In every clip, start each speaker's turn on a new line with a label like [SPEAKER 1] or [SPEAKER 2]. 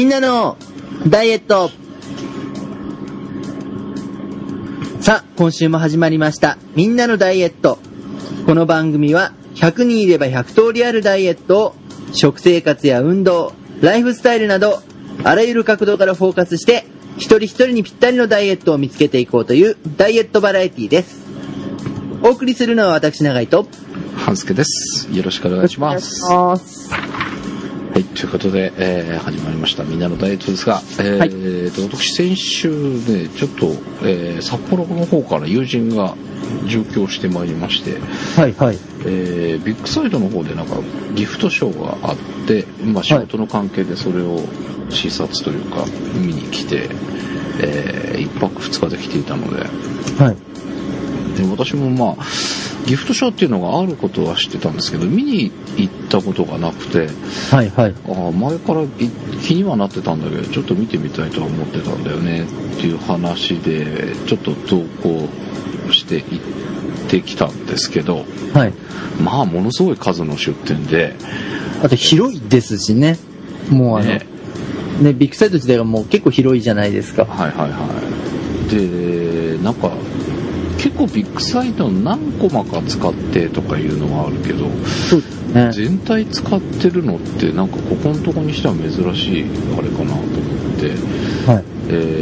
[SPEAKER 1] んなのダイエット。さあ、今週も始まりましたみんなのダイエット。この番組は100人いれば100通りあるダイエットを食生活や運動、ライフスタイルなどあらゆる角度からフォーカスして一人一人にぴったりのダイエットを見つけていこうというダイエットバラエティです。お送りするのは私永井と
[SPEAKER 2] 半助です。よろしくお願いします。はい、ということで、始まりましたみんなのダイエットですが、はい、私先週ねちょっと、札幌の方から友人が上京してまいりまして、はいはい、ビッグサイトの方でなんかギフトショーがあって、まあ、仕事の関係でそれを視察というか見に来て、1泊2日で来ていたので、はい、で私もまあギフトショーっていうのがあることは知ってたんですけど見に行ったことがなくて、はいはい、前から気にはなってたんだけどちょっと見てみたいとは思ってたんだよねっていう話でちょっと同行して行ってきたんですけど、はい、まあものすごい数の出店で、
[SPEAKER 1] あと広いですしね、もうね、ビッグサイト自体がもう結構広いじゃないですか。はいはいはい。
[SPEAKER 2] でなんか結構ビッグサイト何コマか使ってとかいうのはあるけど、そうですね、全体使ってるのってなんかここのとこにしては珍しいあれかなと思って、はい、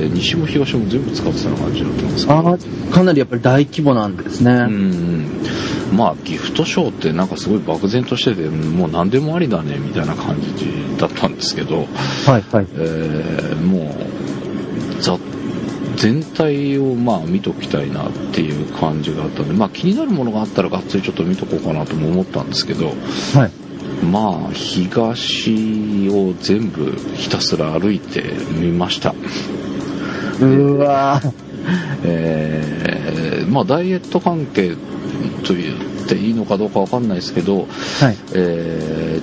[SPEAKER 2] 西も東も全部使ってた感じだったんですけど、
[SPEAKER 1] かなりやっぱり大規模なんですね。
[SPEAKER 2] まあギフトショーってなんかすごい漠然としててもう何でもありだねみたいな感じだったんですけど、はいはい、もう全体をまあ見ときたいなっていう感じがあったんで、まあ気になるものがあったらがっつりちょっと見とこうかなとも思ったんですけど、はい、まあ東を全部ひたすら歩いてみました。
[SPEAKER 1] うわ
[SPEAKER 2] まあダイエット関係と言っていいのかどうかわかんないですけど、はい、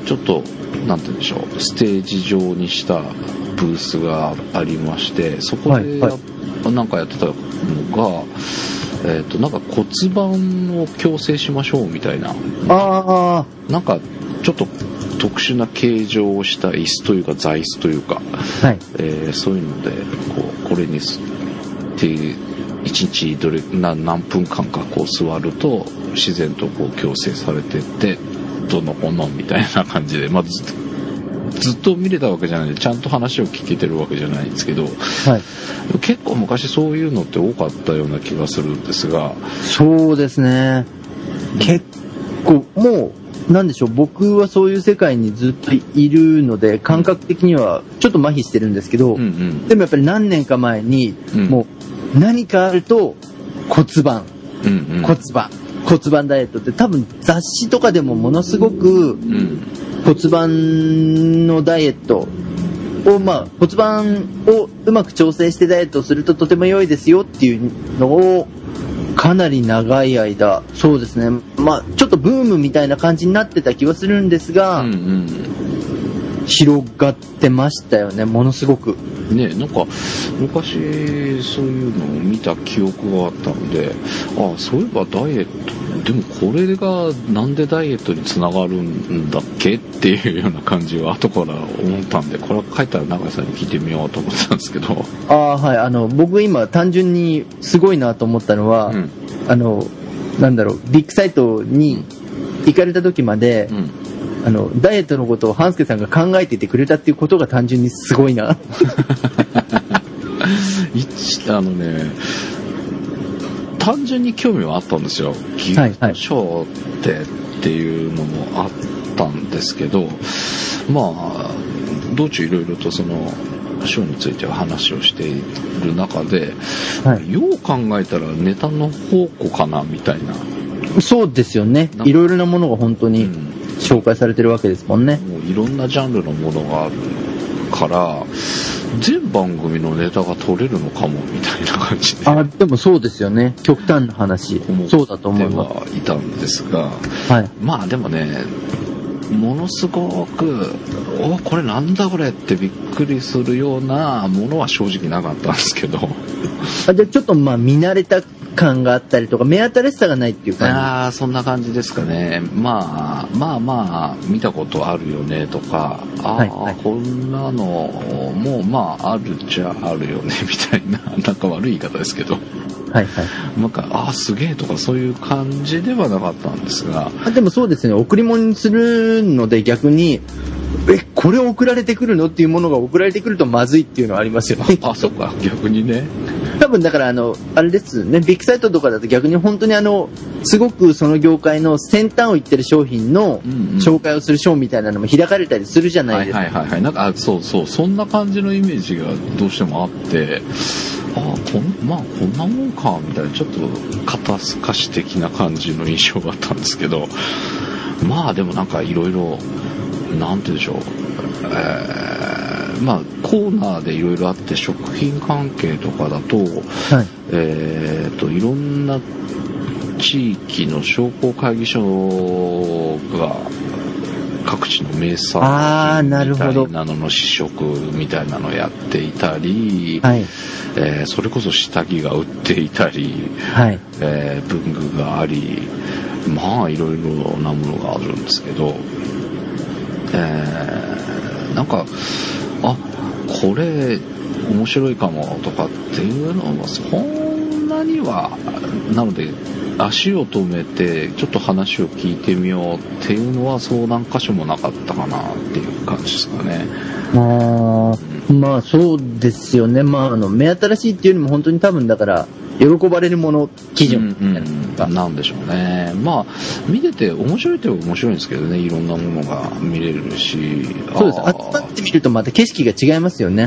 [SPEAKER 2] ちょっとなんて言うんでしょう、ステージ状にしたブースがありまして、そこでなんかやってたのが、なんか骨盤を矯正しましょうみたいな、なんかちょっと特殊な形状をした椅子というか座椅子というか、はい、そういうのでこれにって1日何分間かこう座ると自然とこう矯正されてってどのこのみたいな感じで、まあずっと見れたわけじゃないんでちゃんと話を聞けてるわけじゃないんですけど、はい、結構昔そういうのって多かったような気がするんですが。
[SPEAKER 1] そうですね、結構もうなんでしょう、僕はそういう世界にずっといるので感覚的にはちょっと麻痺してるんですけど、でもやっぱり何年か前にもう何かあると骨盤ダイエットって多分雑誌とかでもものすごく骨盤のダイエットを、まあ骨盤をうまく調整してダイエットをするととても良いですよっていうのをかなり長い間、そうですね、まあちょっとブームみたいな感じになってた気はするんですが、広がってましたよね、ものすごく
[SPEAKER 2] ね。なんか昔そういうのを見た記憶があったので、そういえばダイエットでもこれがなんでダイエットにつながるんだっけっていうような感じは後から思ったんで、これは帰ったら永井さんに聞いてみようと思ってたんですけど、
[SPEAKER 1] はい、僕今単純にすごいなと思ったのは、なんだろう、ビッグサイトに行かれた時まで、ダイエットのことを半助さんが考えていてくれたっていうことが単純にすごいな
[SPEAKER 2] 単純に興味はあったんですよ。ギフトショーっていうのもあったんですけど、まあ道中いろいろとそのショーについては話をしている中で、よう考えたらネタの宝庫かなみたいな。
[SPEAKER 1] そうですよね、いろいろなものが本当に紹介されてるわけですもんね。
[SPEAKER 2] もういろんなジャンルのものがあるから全番組のネタが取れるのかもみたいな感じで、
[SPEAKER 1] でもそうですよね、極端な話そうだと思います。
[SPEAKER 2] はいたんですが、はい、まあでもねものすごくこれなんだこれってびっくりするようなものは正直なかったんですけど
[SPEAKER 1] じゃあちょっとまあ見慣れた感があったりとか、目新しさがないっていう感じ。
[SPEAKER 2] ああ、そんな感じですかね。まあ、見たことあるよねとか、こんなのもまああるっちゃあるよねみたいな、なんか悪い言い方ですけど。
[SPEAKER 1] はいはい。
[SPEAKER 2] なんか、すげえとかそういう感じではなかったんですが。
[SPEAKER 1] でもそうですね、贈り物にするので逆に、これ送られてくるのっていうものが送られてくるとまずいっていうのはありますよね。
[SPEAKER 2] そっか、逆にね。
[SPEAKER 1] 多分だからあれですね、ビッグサイトとかだと逆に本当にすごくその業界の先端を行ってる商品の紹介をするショーみたいなのも開かれたりするじゃないですか。
[SPEAKER 2] はい。なんか、そう、そんな感じのイメージがどうしてもあって、こんなもんか、みたいな、ちょっと肩透かし的な感じの印象があったんですけど、まあでもなんかいろいろ、なんて言うんでしょう、まあコーナーでいろいろあって、食品関係とかだと、はい、いろんな地域の商工会議所が各地の名産品みたいなのの試食みたいなのをやっていたり、はい、それこそ下着が売っていたり、はい、文具があり、まあいろいろなものがあるんですけど、なんかこれ面白いかもとかっていうのはそんなには、なので足を止めてちょっと話を聞いてみようっていうのは相談箇所もなかったかなっていう感じですかね。
[SPEAKER 1] まあそうですよね。まあ目新しいっていうよりも本当に多分だから喜ばれるもの基準
[SPEAKER 2] なんでしょうね。まあ見てて面白いって面白いんですけどね、いろんなものが見れるし。
[SPEAKER 1] そうです。集まってみるとまた景色が違いますよね。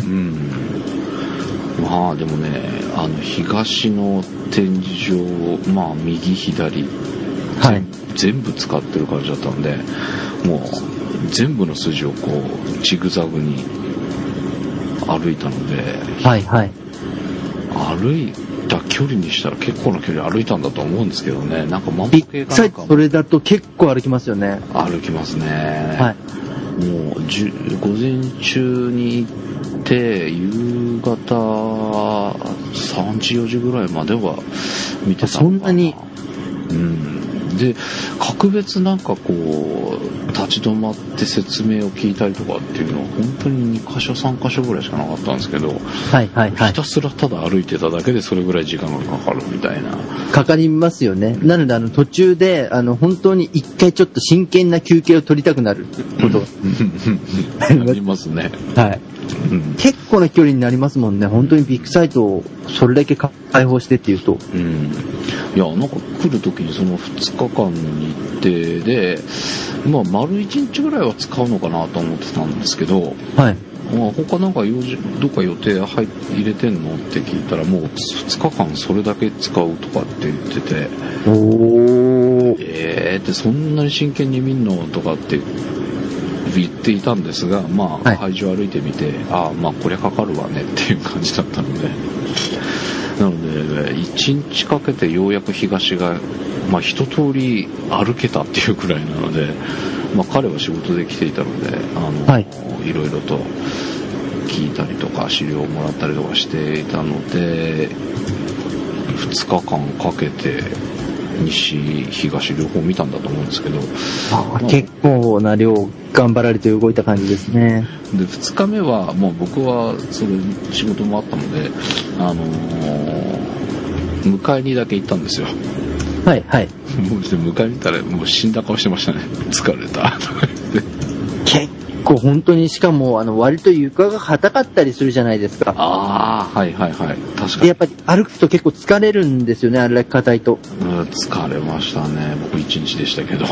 [SPEAKER 2] まあでもね、東の展示場、まあ右左、はい、全部使ってる感じだったんで、もう全部の筋をこうジグザグに歩いたので、
[SPEAKER 1] はいはい、
[SPEAKER 2] 歩いた距離にしたら結構な距離歩いたんだと思うんですけどね。なんか万
[SPEAKER 1] 歩計かなんかもそれだと結構歩きますよね。
[SPEAKER 2] 歩きますね。はい。もう午前中に行って夕方3時4時ぐらいまでは見てたのかな。
[SPEAKER 1] そんなに。
[SPEAKER 2] で格別なんかこう立ち止まって説明を聞いたりとかっていうのは本当に2カ所3カ所ぐらいしかなかったんですけど、
[SPEAKER 1] はいはいはい、
[SPEAKER 2] ひたすらただ歩いてただけでそれぐらい時間がかかるみたいな。
[SPEAKER 1] かかりますよね。なので途中で本当に一回ちょっと真剣な休憩を取りたくなることが
[SPEAKER 2] ありますね。
[SPEAKER 1] はい。結構な距離になりますもんね。本当にビッグサイトをそれだけ開放してっていうと。
[SPEAKER 2] いや、なんか来る時にその2日間の日程で、まあ丸1日ぐらいは使うのかなと思ってたんですけど、はい。まあ他なんかどっか予定入れてんのって聞いたら、もう2日間それだけ使うとかって言ってて、ってそんなに真剣に見んのとかって言っていたんですが、まあ、会場歩いてみて、まあこれかかるわねっていう感じだったので、なので1日かけてようやく東が、まあ一通り歩けたっていうくらいなので、まあ彼は仕事で来ていたので、いろいろと聞いたりとか資料をもらったりとかしていたので、2日間かけて西東両方見たんだと思うんですけど、
[SPEAKER 1] 結構な量頑張られて動いた感じですね。
[SPEAKER 2] で2日目はもう僕はそれ仕事もあったので、迎えにだけ行ったんですよ。
[SPEAKER 1] はいはい。
[SPEAKER 2] もう迎えに行ったらもう死んだ顔してましたね。疲れたとか言って。
[SPEAKER 1] 結構本当に、しかも割と床が硬かったりするじゃないですか。
[SPEAKER 2] はいはいはい。確かに。
[SPEAKER 1] でやっぱり歩くと結構疲れるんですよね、あれだけ硬いと。
[SPEAKER 2] 疲れましたね。僕1日でしたけど。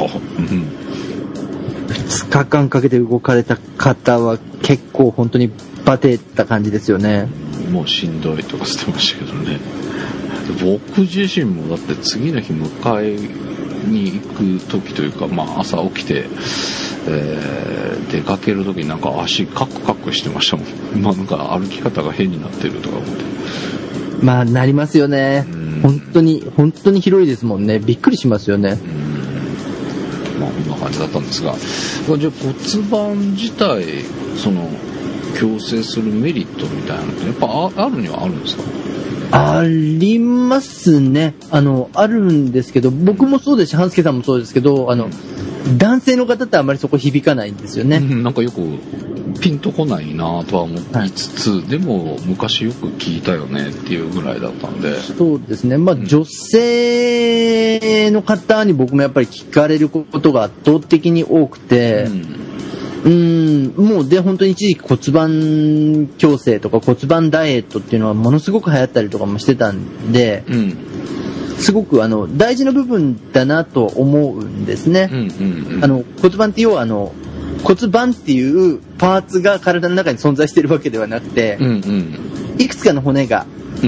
[SPEAKER 1] 2日間かけて動かれた方は結構本当にバテた感じですよね。
[SPEAKER 2] もうしんどいとかしてましたけどね。僕自身もだって次の日迎えに行く時というか、まあ朝起きて、出かける時になんか足カクカクしてましたもん。まあなんか歩き方が変になってるとか思って。
[SPEAKER 1] まあなりますよね。本当に広いですもんね。びっくりしますよね。
[SPEAKER 2] まあこんな感じだったんですが、じゃあ骨盤自体その矯正するメリットみたいなのってやっぱあるにはあるんですか？
[SPEAKER 1] ありますね。あるんですけど、僕もそうですし、半助さんもそうですけど、男性の方ってあんまりそこ響かないんですよね。
[SPEAKER 2] なんかよくピンとこないなとは思いつつ、はい、でも昔よく聞いたよねっていうぐらいだったんで。
[SPEAKER 1] そうですね。まあ、女性の方に僕もやっぱり聞かれることが圧倒的に多くて、もうで本当に一時期骨盤矯正とか骨盤ダイエットっていうのはものすごく流行ったりとかもしてたんで、すごく大事な部分だなと思うんですね。骨盤って要は骨盤っていうパーツが体の中に存在しているわけではなくて、いくつかの骨が、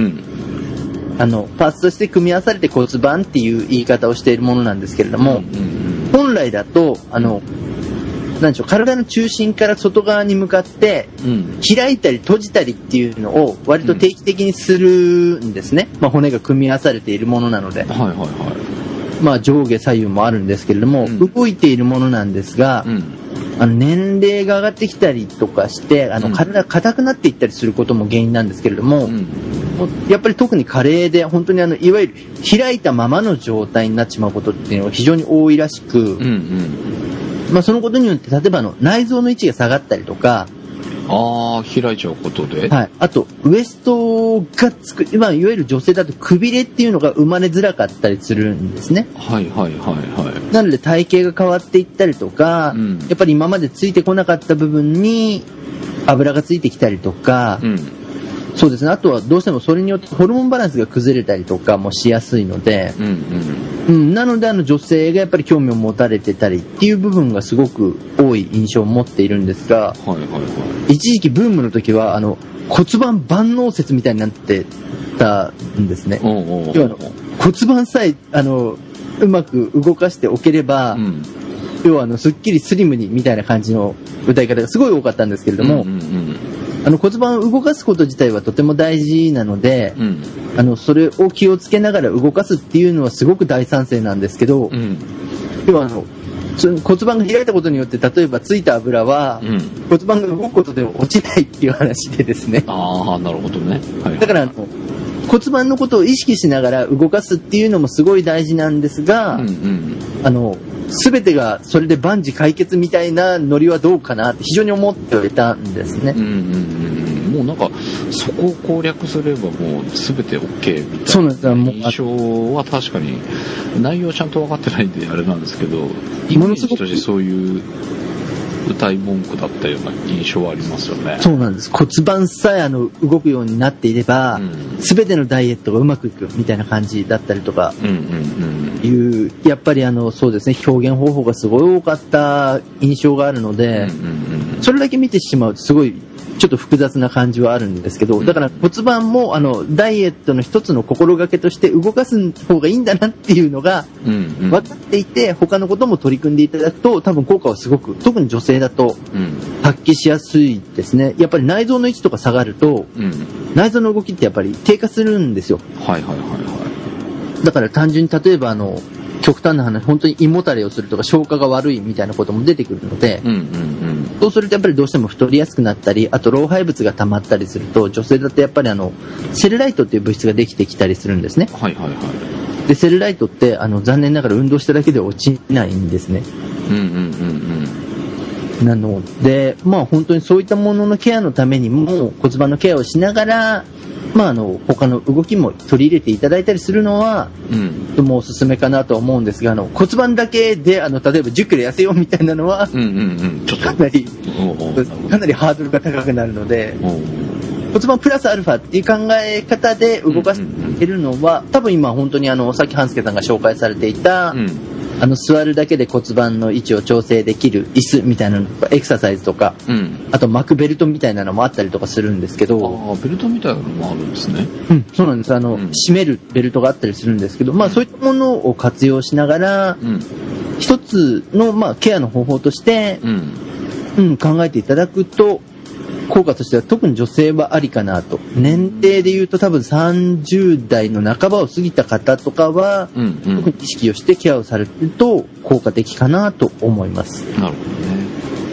[SPEAKER 1] パーツとして組み合わされて骨盤っていう言い方をしているものなんですけれども、本来だとなんでしょう、体の中心から外側に向かって開いたり閉じたりっていうのを割と定期的にするんですね。まあ、骨が組み合わされているものなので、まあ、上下左右もあるんですけれども、動いているものなんですが、年齢が上がってきたりとかして体が硬くなっていったりすることも原因なんですけれども、やっぱり特に加齢で本当にいわゆる開いたままの状態になってしまうことっていうのが非常に多いらしく、まあ、そのことによって例えば内臓の位置が下がったりとか、
[SPEAKER 2] 開いちゃうことで、
[SPEAKER 1] はい、あとウエストがつく、いわゆる女性だとくびれっていうのが生まれづらかったりするんですね。なので体型が変わっていったりとか、やっぱり今までついてこなかった部分に油がついてきたりとか、そうですね。あとはどうしてもそれによってホルモンバランスが崩れたりとかもしやすいので、なので女性がやっぱり興味を持たれてたりっていう部分がすごく多い印象を持っているんですが、一時期ブームの時は骨盤万能説みたいになってたんですね。要は骨盤さえうまく動かしておければ、要はすっきりスリムにみたいな感じの歌い方がすごい多かったんですけれども、骨盤を動かすこと自体はとても大事なので、それを気をつけながら動かすっていうのはすごく大賛成なんですけど、要は骨盤が開いたことによって例えばついた油は、骨盤が動くことで落ちないっていう話でですね。
[SPEAKER 2] なるほどね。
[SPEAKER 1] だから骨盤のことを意識しながら動かすっていうのもすごい大事なんですが、全てがそれで万事解決みたいなノリはどうかなって非常に思っておいたんですね。
[SPEAKER 2] もうなんかそこを攻略すればもう全て OK みたいな印象は確かに内容ちゃんと分かってないんであれなんですけど、イメージとしてそういう歌い文句だったような印象はありますよね。
[SPEAKER 1] そうなんです。骨盤さえ動くようになっていれば、全てのダイエットがうまくいくみたいな感じだったりとかやっぱりそうですね、表現方法がすごい多かった印象があるので、それだけ見てしまうとすごいちょっと複雑な感じはあるんですけど、だから骨盤もダイエットの一つの心がけとして動かす方がいいんだなっていうのが分かっていて、他のことも取り組んでいただくと多分効果はすごく、特に女性だと発揮しやすいですね。やっぱり内臓の位置とか下がると、内臓の動きってやっぱり低下するんですよ。だから単純に例えば極端な話、本当に胃もたれをするとか消化が悪いみたいなことも出てくるので、そうするとやっぱりどうしても太りやすくなったり、あと老廃物が溜まったりすると、女性だとやっぱりセルライトっていう物質ができてきたりするんですね。でセルライトって残念ながら運動しただけで落ちないんですね。なのでまあ本当にそういったもののケアのためにも骨盤のケアをしながら、まあ他の動きも取り入れていただいたりするのは、とてもおすすめかなと思うんですが、骨盤だけで例えば10キロ痩せようみたいなのは、かなりハードルが高くなるので、骨盤プラスアルファっていう考え方で動かしているのは、多分今本当にさっき半助さんが紹介されていた、座るだけで骨盤の位置を調整できる椅子みたいなのとか、エクササイズとか、あと巻くベルトみたいなのもあったりとかするんですけど、
[SPEAKER 2] ベルトみたいなのもあるんですね。
[SPEAKER 1] そうなんです。締めるベルトがあったりするんですけど、まあそういったものを活用しながら、一つのケアの方法として、考えていただくと効果としては特に女性はありかなと。年齢でいうと多分30代の半ばを過ぎた方とかは、特に意識をしてケアをされると効果的かなと思います。
[SPEAKER 2] なるほどね。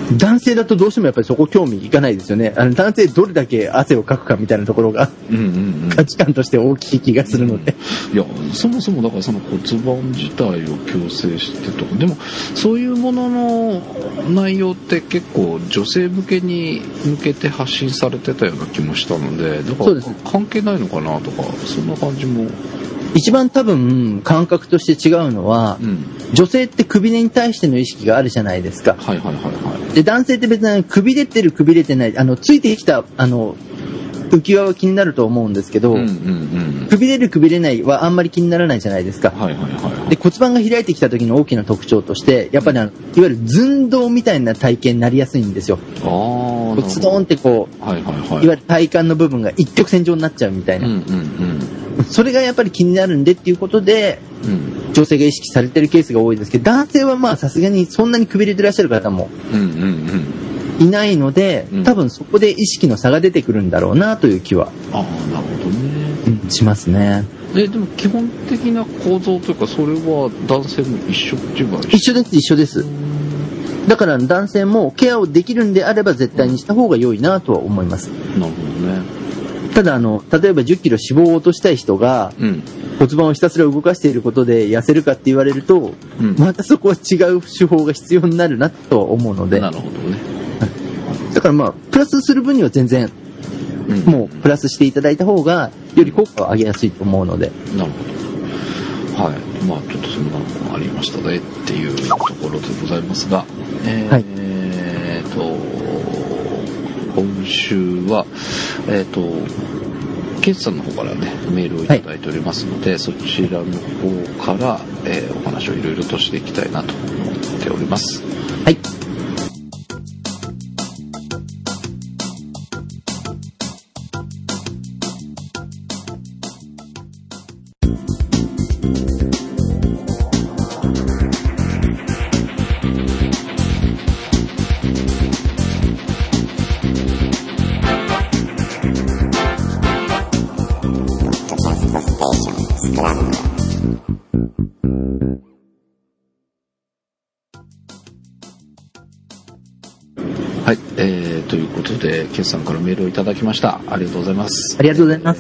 [SPEAKER 1] 男性だとどうしてもやっぱりそこ興味いかないですよね。男性どれだけ汗をかくかみたいなところが、価値観として大きい気がするので、
[SPEAKER 2] いやそもそもだからその骨盤自体を矯正してとか、でもそういうものの内容って結構女性向けに向けて発信されてたような気もしたので、だから関係ないのかなとか、そんな感じも。
[SPEAKER 1] 一番多分感覚として違うのは、女性ってくびれに対しての意識があるじゃないですか。
[SPEAKER 2] はいはいはいはい。
[SPEAKER 1] で、男性って別にくびれてるくびれてない、ついてきた浮き輪は気になると思うんですけど、くびれるくびれないはあんまり気にならないじゃないですか。
[SPEAKER 2] はいはいはい。
[SPEAKER 1] で、骨盤が開いてきた時の大きな特徴として、やっぱりいわゆる寸胴みたいな体型になりやすいんですよ。ズドンってこう、いわゆる体幹の部分が一直線上になっちゃうみたいな。それがやっぱり気になるんでっていうことで、女性が意識されてるケースが多いですけど、男性はまあさすがにそんなにくびれてらっしゃる方もいないので、多分そこで意識の差が出てくるんだろうなという気は、
[SPEAKER 2] なるほどね、
[SPEAKER 1] しますね。
[SPEAKER 2] でも基本的な構造というか、それは男性も一緒っていうか
[SPEAKER 1] 一緒です。だから男性もケアをできるんであれば絶対にした方が良いなとは思います。
[SPEAKER 2] なるほどね。
[SPEAKER 1] ただ例えば10キロ脂肪を落としたい人が、骨盤をひたすら動かしていることで痩せるかって言われると、またそこは違う手法が必要になるなと思うので。
[SPEAKER 2] なるほどね。
[SPEAKER 1] だからまあプラスする分には全然、もうプラスしていただいた方がより効果を上げやすいと思うので。
[SPEAKER 2] なるほど。はい。まあちょっとそんなのがありましたねっていうところでございますが、今週はケンさんの方からねメールをいただいておりますので、そちらの方から、お話をいろいろとしていきたいなと思っております。
[SPEAKER 1] はい。
[SPEAKER 2] はい、ということでケンさんからメールをいただきました。ありがとうございます。
[SPEAKER 1] ありがとうございます。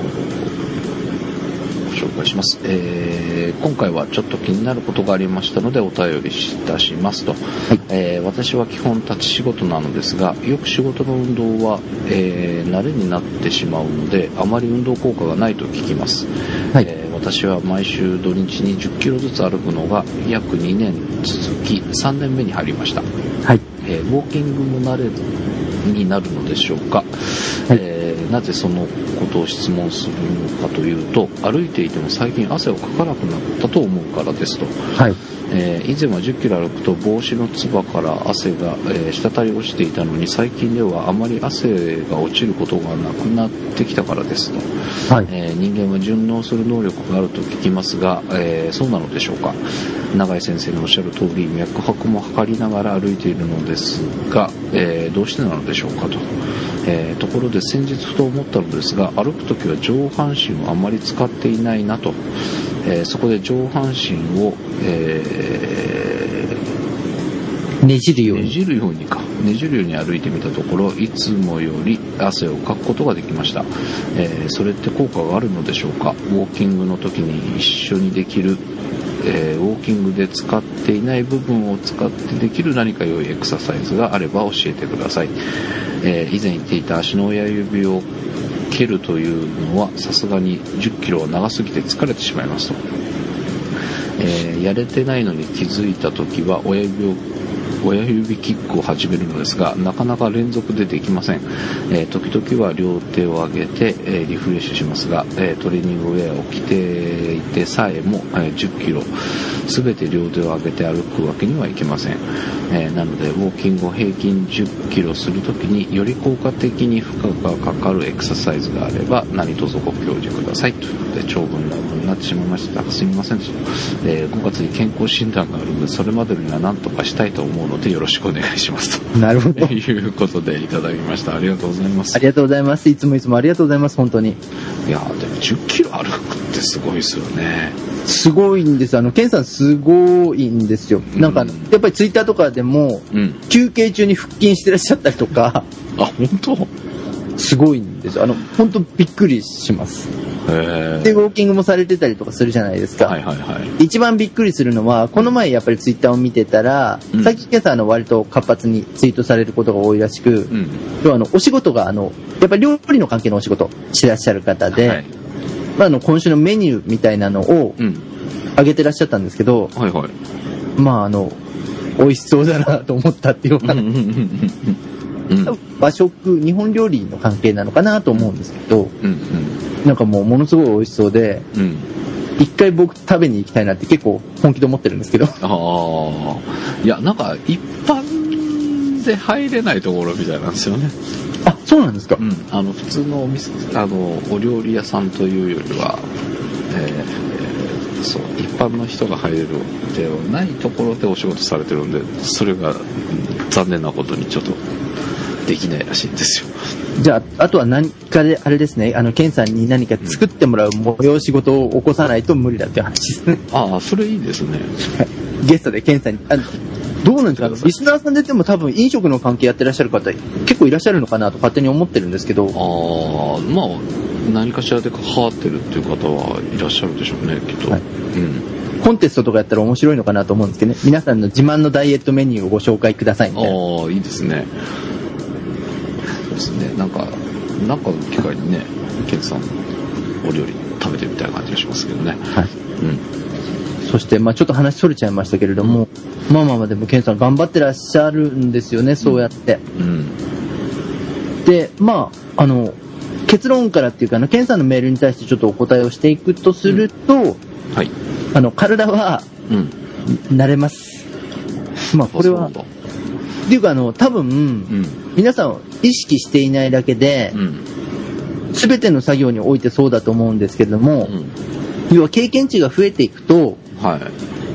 [SPEAKER 2] ご紹介します。今回はちょっと気になることがありましたのでお便りいたしますと、私は基本立ち仕事なのですが、よく仕事の運動は、慣れになってしまうのであまり運動効果がないと聞きます。私は毎週土日に10キロずつ歩くのが約2年続き3年目に入りました。ウォーキングも慣れになるのでしょうか。なぜそのことを質問するのかというと、歩いていても最近汗をかかなくなったと思うからですと。以前は10キロ歩くと帽子のつばから汗が、滴り落ちていたのに、最近ではあまり汗が落ちることがなくなってきたからですと。人間は順応する能力があると聞きますが、そうなのでしょうか。永井先生のおっしゃる通り、脈拍も測りながら歩いているのですが、どうしてなのでしょうかと。ところで先日ふと思ったのですが、歩くときは上半身をあまり使っていないなと。そこで上半身を、
[SPEAKER 1] ねじるよう
[SPEAKER 2] に歩いてみたところ、いつもより汗をかくことができました。それって効果があるのでしょうか。ウォーキングの時に一緒にできる、ウォーキングで使っていない部分を使ってできる何か良いエクササイズがあれば教えてください。以前言っていた足の親指を蹴るというのはさすがに10キロは長すぎて疲れてしまいますと。やれてないのに気づいた時は親指キックを始めるのですが、なかなか連続でできません。時々は両手を上げて、リフレッシュしますが、トレーニングウェアを着ていてさえも、10キロ全て両手を上げて歩くわけにはいきません。なのでウォーキングを平均10キロするときにより効果的に負荷がかかるエクササイズがあれば何卒ご教示くださいということで、長文乱文になってしまいましたがすみませんでした。5月に健康診断があるので、それまでには何とかしたいと思うのでよろしくお願いしますと。
[SPEAKER 1] なるほど。
[SPEAKER 2] いうことでいただきました。ありがとうございます。
[SPEAKER 1] ありがとうございます。いつもありがとうございます。本当に。
[SPEAKER 2] いやでも10キロ歩くっってすごいですよね。
[SPEAKER 1] すごいんです。ケンさんすごいんですよ。なんか、やっぱりツイッターとかでも、休憩中に腹筋してらっしゃったりとか。
[SPEAKER 2] あ、本当？
[SPEAKER 1] すごいんですよ。本当びっくりします。で、ウォーキングもされてたりとかするじゃないですか。
[SPEAKER 2] はいはいはい。
[SPEAKER 1] 一番びっくりするのは、この前やっぱりツイッターを見てたら、さっきケンさん割と活発にツイートされることが多いらしく、要はお仕事がやっぱり料理の関係のお仕事してらっしゃる方で、はい、まあ、今週のメニューみたいなのを上げてらっしゃったんですけど、はいはい、まあ美味しそうだなと思ったっていうか、和食、日本料理の関係なのかなと思うんですけど、なんかものすごい美味しそうで、一回僕食べに行きたいなって結構本気で思ってるんですけど。
[SPEAKER 2] いや、なんか一般で入れないところみたいなんですよね。
[SPEAKER 1] あ、そうなんですか。
[SPEAKER 2] 普通のお店、お料理屋さんというよりは、そう、一般の人が入れるではないところでお仕事されてるんで、それが残念なことにちょっとできないらしいんですよ。
[SPEAKER 1] じゃあ、あとは何かで、あれですね、ケンさんに何か作ってもらう催し事を起こさないと無理だっていう話ですね。
[SPEAKER 2] ああ、それいいですね。
[SPEAKER 1] ゲストでケンさんに、どうなんですか、リスナーさんで言っても多分飲食の関係やってらっしゃる方結構いらっしゃるのかなと勝手に思ってるんですけど。
[SPEAKER 2] まあ、何かしらで関わってるっていう方はいらっしゃるでしょうね、きっと。はい、
[SPEAKER 1] コンテストとかやったら面白いのかなと思うんですけどね。皆さんの自慢のダイエットメニューをご紹介くださいみたいな。
[SPEAKER 2] ああ、いいですね。そうですね。なんかの機会にね、ケンさんお料理食べてみたい感じがしますけどね。はい。
[SPEAKER 1] そして、ちょっと話それちゃいましたけれども、まあでもケンさん頑張ってらっしゃるんですよね、そうやって。で、結論からっていうか、ケンさんのメールに対してちょっとお答えをしていくとすると、はい。体は、慣れます。これは、っていうか多分、皆さん意識していないだけで、全ての作業においてそうだと思うんですけれども、要は経験値が増えていくと、はい、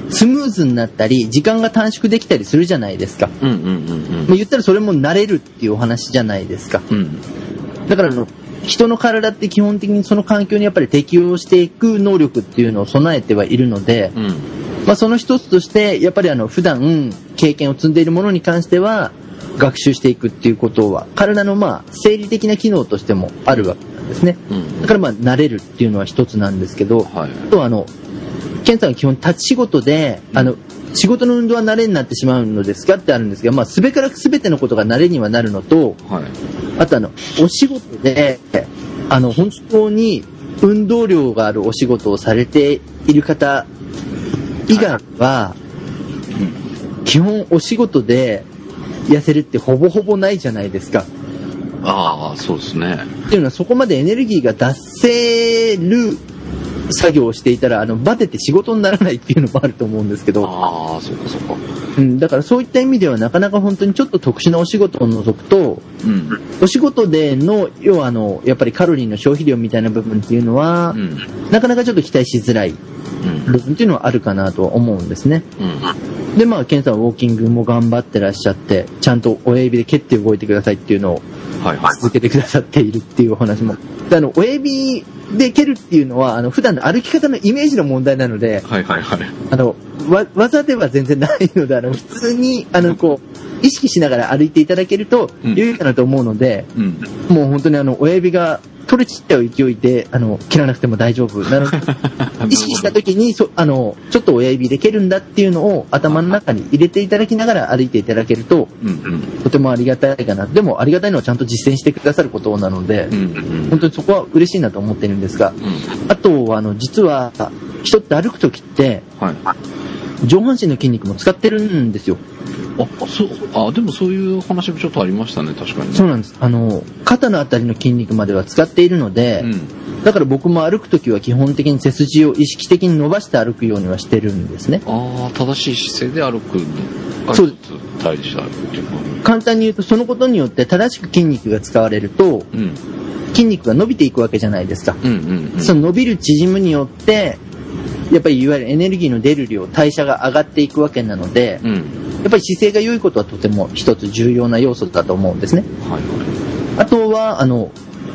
[SPEAKER 1] スムーズになったり時間が短縮できたりするじゃないですか。言ったらそれも慣れるっていうお話じゃないですか。だから人の体って基本的にその環境にやっぱり適応していく能力っていうのを備えてはいるので、その一つとしてやっぱり普段経験を積んでいるものに関しては学習していくっていうことは体の生理的な機能としてもあるわけなんですね。だから慣れるっていうのは一つなんですけど、あとはケンさんは基本立ち仕事で仕事の運動は慣れになってしまうのですかってあるんですが、すべからくすべてのことが慣れにはなるのと、あとお仕事で本当に運動量があるお仕事をされている方以外は、基本お仕事で痩せるってほぼほぼないじゃないですか。
[SPEAKER 2] ああ、そうですね。
[SPEAKER 1] っていうのはそこまでエネルギーが出せる作業をしていたらバテて仕事にならないっていうのもあると思うんですけど。
[SPEAKER 2] ああ、そうかそうか。
[SPEAKER 1] だからそういった意味ではなかなか本当にちょっと特殊なお仕事を除くと、お仕事での要はやっぱりカロリーの消費量みたいな部分っていうのは、なかなかちょっと期待しづらい部分っていうのはあるかなとは思うんですね。でケンさんはウォーキングも頑張ってらっしゃってちゃんと親指で蹴って動いてくださいっていうのを続けてくださっているっていうお話も。で親指で蹴るっていうのは普段の歩き方のイメージの問題なので、技では全然ないので普通に意識しながら歩いていただけると良いかなと思うので、もう本当に親指が取れちゃう勢いで切らなくても大丈夫なので意識した時にちょっと親指で蹴るんだっていうのを頭の中に入れていただきながら歩いていただけると、とてもありがたいかな。でもありがたいのはちゃんと実践してくださることなので、本当にそこは嬉しいなと思ってるんですが、あと実は人って歩く時って、上半身の筋肉も使ってるんですよ。
[SPEAKER 2] でもそういう話もちょっとありましたね、確かにね。
[SPEAKER 1] そうなんです。肩のあたりの筋肉までは使っているので、だから僕も歩くときは基本的に背筋を意識的に伸ばして歩くようにはしてるんですね。
[SPEAKER 2] 正しい姿勢で歩くのが大事だっていうか。
[SPEAKER 1] 簡単に言うとそのことによって正しく筋肉が使われると、筋肉が伸びていくわけじゃないですか。その伸びる縮むによってやっぱりいわゆるエネルギーの出る量、代謝が上がっていくわけなので、やっぱり姿勢が良いことはとても一つ重要な要素だと思うんですね。あとは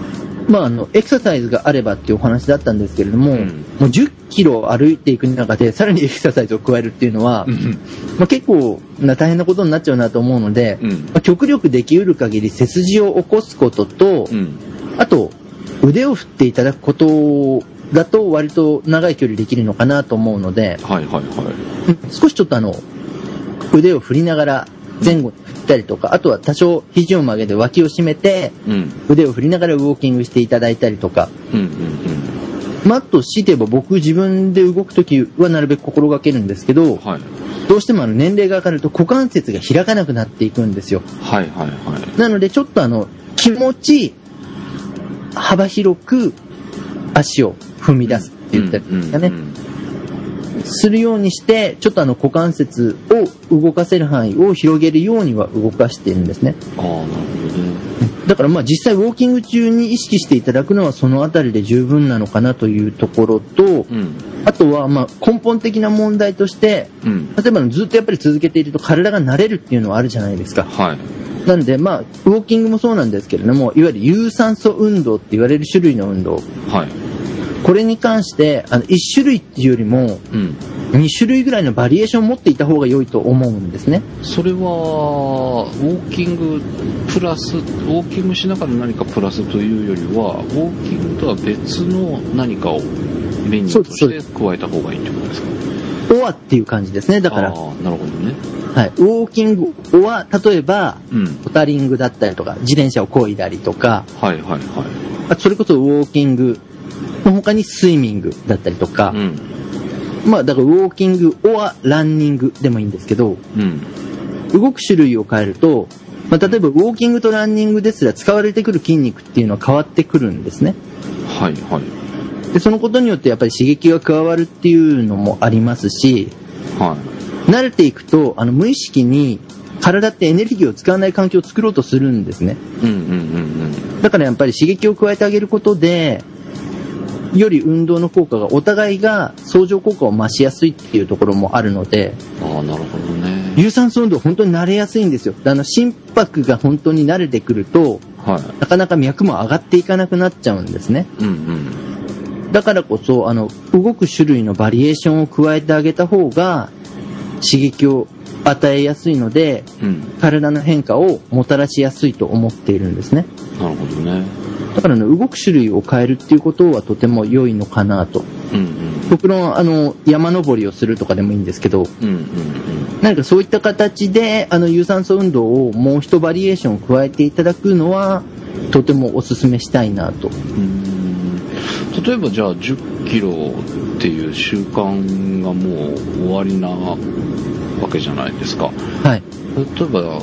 [SPEAKER 1] エクササイズがあればっていうお話だったんですけれども、もう10キロ歩いていく中でさらにエクササイズを加えるっていうのは、結構大変なことになっちゃうなと思うので、極力できうる限り背筋を起こすことと、あと腕を振っていただくことだと割と長い距離できるのかなと思うので、少しちょっと腕を振りながら前後に振ったりとか、あとは多少肘を曲げて脇を締めて、腕を振りながらウォーキングしていただいたりとか、あと強いて言えば僕自分で動くときはなるべく心がけるんですけど、どうしても年齢が上がると股関節が開かなくなっていくんですよ。なのでちょっと気持ち幅広く足を踏み出すって言ったりですかね、するようにしてちょっと股関節を動かせる範囲を広げるようには動かしているんですね。だから実際ウォーキング中に意識していただくのはそのあたりで十分なのかなというところと、あとは根本的な問題として、例えばずっとやっぱり続けていると体が慣れるっていうのはあるじゃないですか。なんでウォーキングもそうなんですけれども、いわゆる有酸素運動って言われる種類の運動、これに関して1種類っていうよりも、2種類ぐらいのバリエーションを持っていた方が良いと思うんですね。
[SPEAKER 2] それはウォーキングプラス、ウォーキングしながら何かプラスというよりは、ウォーキングとは別の何かをメニューとして加えた方がいいってことですか？
[SPEAKER 1] オアっていう感じですね。だから、
[SPEAKER 2] なるほどね。
[SPEAKER 1] ウォーキングオア、例えば、ポタリングだったりとか、自転車を漕いだりとか、それこそウォーキングの他にスイミングだったりとか、だからウォーキングオアランニングでもいいんですけど、動く種類を変えると、例えばウォーキングとランニングですら使われてくる筋肉っていうのは変わってくるんですね。でそのことによってやっぱり刺激が加わるっていうのもありますし、慣れていくと無意識に体ってエネルギーを使わない環境を作ろうとするんですね。だからやっぱり刺激を加えてあげることでより運動の効果がお互いが相乗効果を増しやすいっていうところもあるので、有酸素運動本当に慣れやすいんですよ。心拍が本当に慣れてくると、なかなか脈も上がっていかなくなっちゃうんですね。だからこそ動く種類のバリエーションを加えてあげた方が刺激を与えやすいので、体の変化をもたらしやすいと思っているんですね。だから動く種類を変えるっていうことはとても良いのかなと。極論山登りをするとかでもいいんですけど、何かそういった形で有酸素運動をもう一バリエーション加えていただくのはとてもお勧めしたいなと。
[SPEAKER 2] 例えばじゃあ10キロっていう習慣がもう終わりなわけじゃないですか。例えば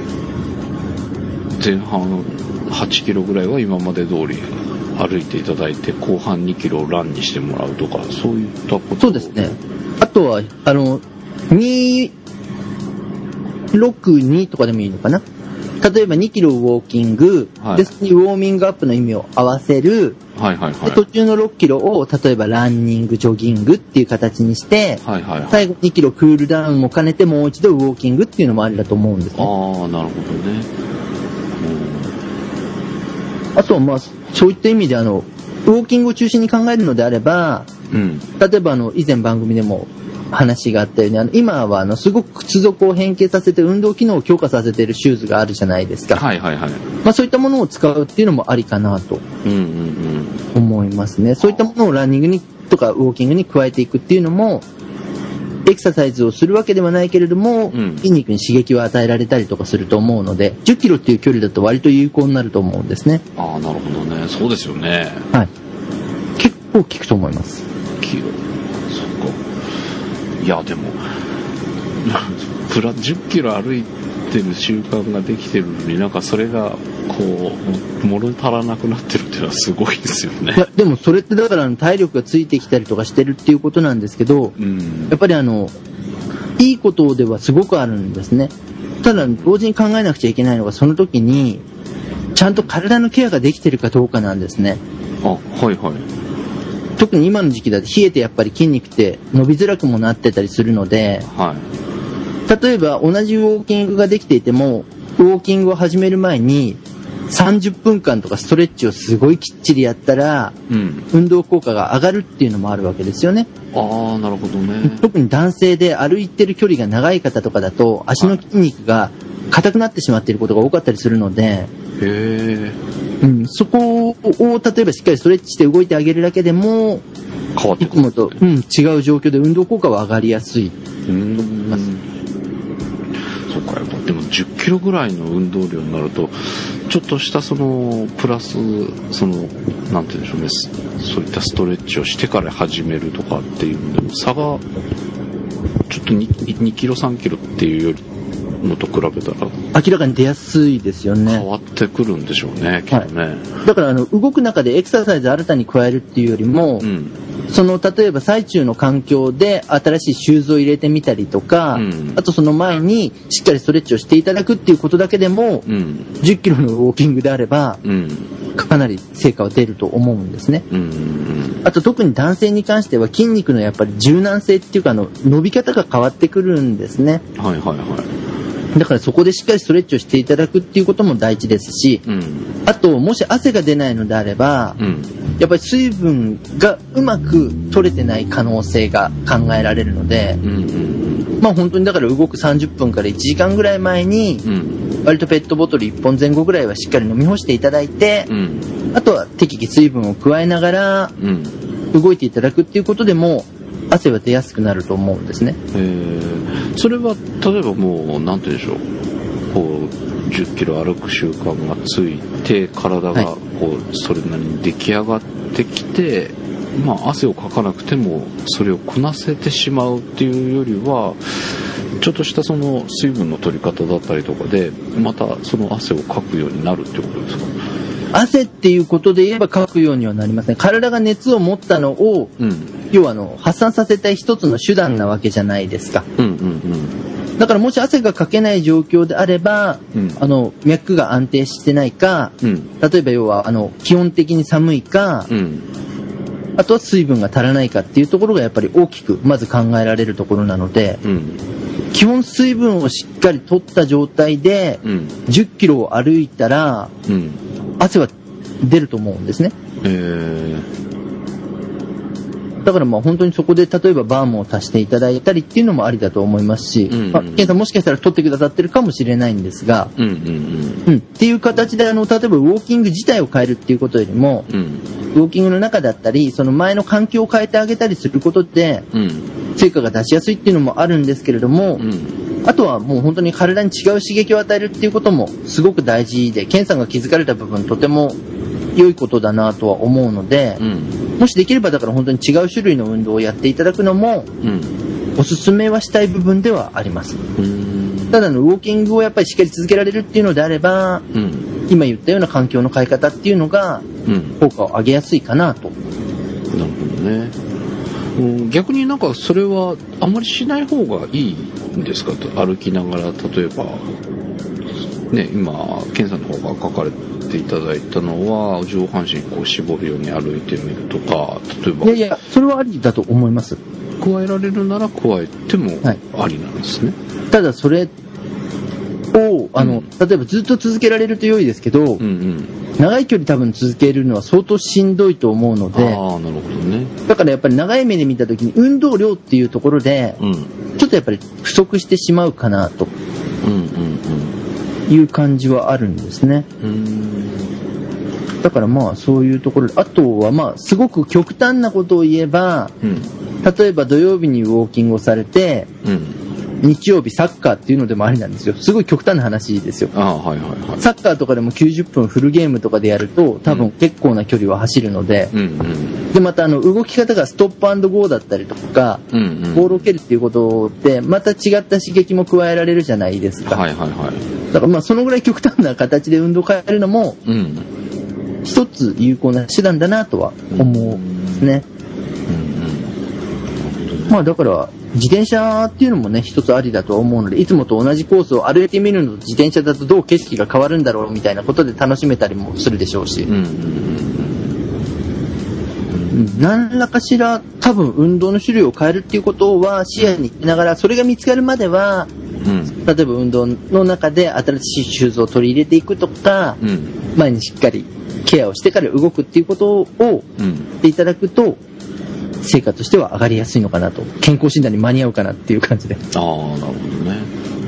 [SPEAKER 2] 前半8キロぐらいは今まで通り歩いていただいて、後半2キロをランにしてもらうとか、そういったこと。
[SPEAKER 1] そうですね。あとは262とかでもいいのかな。例えば2キロウォーキング、でそこにウォーミングアップの意味を合わせる、で途中の6キロを例えばランニングジョギングっていう形にして、最後2キロクールダウンも兼ねてもう一度ウォーキングっていうのもありだと思うんですね。
[SPEAKER 2] なるほどね。
[SPEAKER 1] あとはそういった意味でウォーキングを中心に考えるのであれば、例えば以前番組でも話があったように今はすごく靴底を変形させて運動機能を強化させているシューズがあるじゃないですか。そういったものを使うっていうのもありかなと思いますね。そういったものをランニングにとかウォーキングに加えていくっていうのもエクササイズをするわけではないけれども、筋肉に刺激を与えられたりとかすると思うので、10キロっていう距離だと割と有効になると思うんですね。
[SPEAKER 2] なるほどね。そうですよね。
[SPEAKER 1] 結構効くと思います。
[SPEAKER 2] キロ、そっか。いやでも10キロ歩いてる習慣ができてるのに、なんかそれが物足らなくなってるっていうのはすごいですよね。
[SPEAKER 1] いやでもそれってだから体力がついてきたりとかしてるっていうことなんですけど、やっぱりいいことではすごくあるんですね。ただ同時に考えなくちゃいけないのが、その時にちゃんと体のケアができてるかどうかなんですね。特に今の時期だと冷えてやっぱり筋肉って伸びづらくもなってたりするので、例えば同じウォーキングができていてもウォーキングを始める前に 30分間とかストレッチをすごいきっちりやったら、運動効果が上がるっていうのもあるわけですよね。
[SPEAKER 2] ああ、なるほどね。
[SPEAKER 1] 特に男性で歩いてる距離が長い方とかだと、足の筋肉が硬くなってしまっていることが多かったりするので、そこを例えばしっかりストレッチして動いてあげるだけでも、
[SPEAKER 2] 変わってくる、
[SPEAKER 1] いつもと、違う状況で運動効果は上がりやすいと思います。
[SPEAKER 2] そうか、でも10キロぐらいの運動量になると、ちょっとしたプラスなんて言うんでしょうね、そういったストレッチをしてから始めるとかっていうのでも差がちょっと 2キロ3キロっていうよりのと比べたら
[SPEAKER 1] 明らかに出やすいですよね。
[SPEAKER 2] 変わってくるんでしょうね、きっとね。
[SPEAKER 1] だから動く中でエクササイズ新たに加えるっていうよりも、例えば最中の環境で新しいシューズを入れてみたりとか、あとその前にしっかりストレッチをしていただくっていうことだけでも、10キロのウォーキングであれば、かなり成果は出ると思うんですね。あと特に男性に関しては筋肉のやっぱり柔軟性っていうか伸び方が変わってくるんですね。だからそこでしっかりストレッチをしていただくっていうことも大事ですし、あともし汗が出ないのであれば、やっぱり水分がうまく取れてない可能性が考えられるので、本当にだから動く30分から1時間ぐらい前に、割とペットボトル1本前後ぐらいはしっかり飲み干していただいて、あとは適宜水分を加えながら動いていただくっていうことでも汗は出やすくなると思うんですね。
[SPEAKER 2] それは例えばもうなんて言うんでしょう、こう10キロ歩く習慣がついて体がこうそれなりに出来上がってきて、汗をかかなくてもそれをこなせてしまうっていうよりは、ちょっとしたその水分の取り方だったりとかでまたその汗をかくようになるってことですか？
[SPEAKER 1] 汗っていうことで言えばかくようにはなりません。体が熱を持ったのを、要は発散させたい一つの手段なわけじゃないですか。だからもし汗がかけない状況であれば、脈が安定してないか、例えば要は基本的に寒いか、あとは水分が足らないかっていうところがやっぱり大きくまず考えられるところなので、基本水分をしっかり取った状態で10キロを歩いたら、汗は出ると思うんですね。だから本当にそこで例えばバームを足していただいたりっていうのもありだと思いますし、ケンさんもしかしたら取ってくださってるかもしれないんですが、っていう形で例えばウォーキング自体を変えるっていうことよりも、ウォーキングの中だったりその前の環境を変えてあげたりすることで、成果が出しやすいっていうのもあるんですけれども、あとはもう本当に体に違う刺激を与えるっていうこともすごく大事で、ケンさんが気づかれた部分とても良いことだなとは思うので、もしできればだから本当に違う種類の運動をやっていただくのも、おすすめはしたい部分ではあります。ただウォーキングをやっぱりしっかり続けられるっていうのであれば、今言ったような環境の変え方っていうのが効果を上げやすいかなと。
[SPEAKER 2] なるほどね。逆になんかそれはあまりしない方がいいんですか？と歩きながら例えばね、今ケンさんの方が書かれていただいたのは上半身こう絞るように歩いてみるとか、例えば
[SPEAKER 1] いやそれはありだと思います。
[SPEAKER 2] 加えられるなら加えてもありなんですね。
[SPEAKER 1] ただそれを例えばずっと続けられると良いですけど、長い距離多分続けるのは相当しんどいと思うので、
[SPEAKER 2] なるほどね。
[SPEAKER 1] だからやっぱり長い目で見た時に運動量っていうところで、ちょっとやっぱり不足してしまうかなという感じはあるんですね。だからそういうところで、あとはすごく極端なことを言えば、例えば土曜日にウォーキングをされて、日曜日サッカーっていうのでもありなんですよ。すごい極端な話ですよ。サッカーとかでも90分フルゲームとかでやると多分結構な距離は走るので、でまた動き方がストップ&ゴーだったりとか、ボールを蹴るっていうことでまた違った刺激も加えられるじゃないですか。だからそのぐらい極端な形で運動を変えるのも一つ有効な手段だなとは思うんですね。だから自転車っていうのもね一つありだとは思うので、いつもと同じコースを歩いてみるのと自転車だとどう景色が変わるんだろうみたいなことで楽しめたりもするでしょうし、何らかしら多分運動の種類を変えるっていうことは視野に入れながら、それが見つかるまでは例えば運動の中で新しい手術を取り入れていくとか、前にしっかりケアをしてから動くっていうことをしていただくと、成果としては上がりやすいのかなと。健康診断に間に合うかなっていう感じで。
[SPEAKER 2] ああ、なるほどね。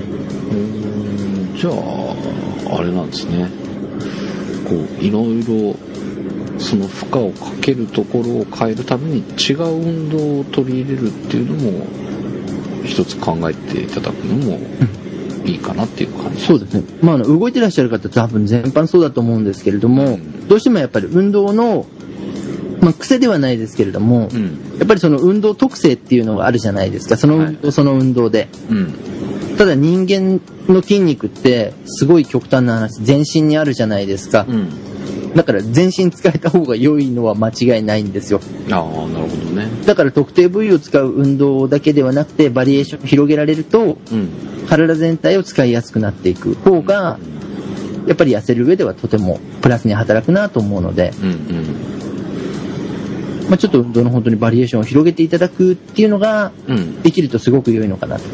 [SPEAKER 2] じゃああれなんですね。こういろいろその負荷をかけるところを変えるために違う運動を取り入れるっていうのも一つ考えていただくのもいいかなっていう感じ、
[SPEAKER 1] そうですね。動いてらっしゃる方多分全般そうだと思うんですけれども、どうしてもやっぱり運動の癖ではないですけれども、やっぱりその運動特性っていうのがあるじゃないですか。その運動、その運動で。ただ人間の筋肉ってすごい極端な話、全身にあるじゃないですか。だから全身使えた方が良いのは間違いないんですよ。
[SPEAKER 2] ああ、なるほどね。
[SPEAKER 1] だから特定部位を使う運動だけではなくてバリエーションを広げられると、体全体を使いやすくなっていく方が、やっぱり痩せる上ではとてもプラスに働くなと思うので、ちょっと運動の本当にバリエーションを広げていただくっていうのができるとすごく良いのかなと。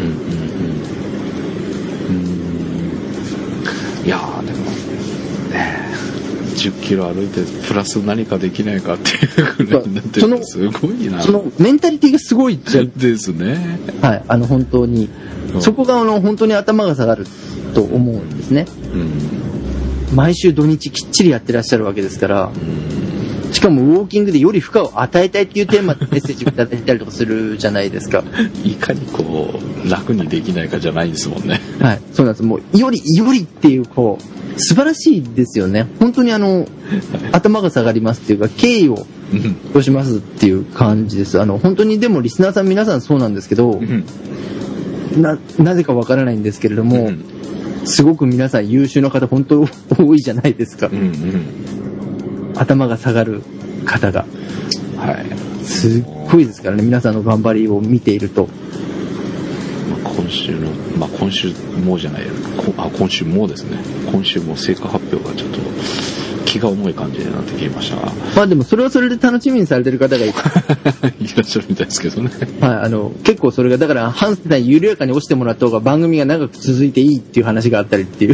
[SPEAKER 2] いやーでもね、10キロ歩いてプラス何かできないかっていうぐらいになってる。すごいな。
[SPEAKER 1] そのメンタリティがすごいじゃん
[SPEAKER 2] ですね。
[SPEAKER 1] はい、本当にそこが本当に頭が下がると思うんですね。毎週土日きっちりやってらっしゃるわけですから。しかもウォーキングでより負荷を与えたいっていうテーマでメッセージをいただいたりとかするじゃないですか。
[SPEAKER 2] いかにこう楽にできないかじゃないですもんね。
[SPEAKER 1] はい、そうなんです。もうよりっていう素晴らしいですよね。本当に頭が下がりますっていうか敬意を表しますっていう感じです。本当にでもリスナーさん皆さんそうなんですけど、なぜかわからないんですけれども、すごく皆さん優秀な方本当多いじゃないですか。頭が下がる方が、すっごいですからね。皆さんの頑張りを見ていると、
[SPEAKER 2] 今週もじゃない今週もですね。今週も成果発表がちょっと気が重い感じになってきましたが、
[SPEAKER 1] でもそれはそれで楽しみにされてる方がいら
[SPEAKER 2] っしゃるみたいですけどね。
[SPEAKER 1] 結構それがだから半世代緩やかに落ちてもらった方が番組が長く続いていいっていう話があったりっていう。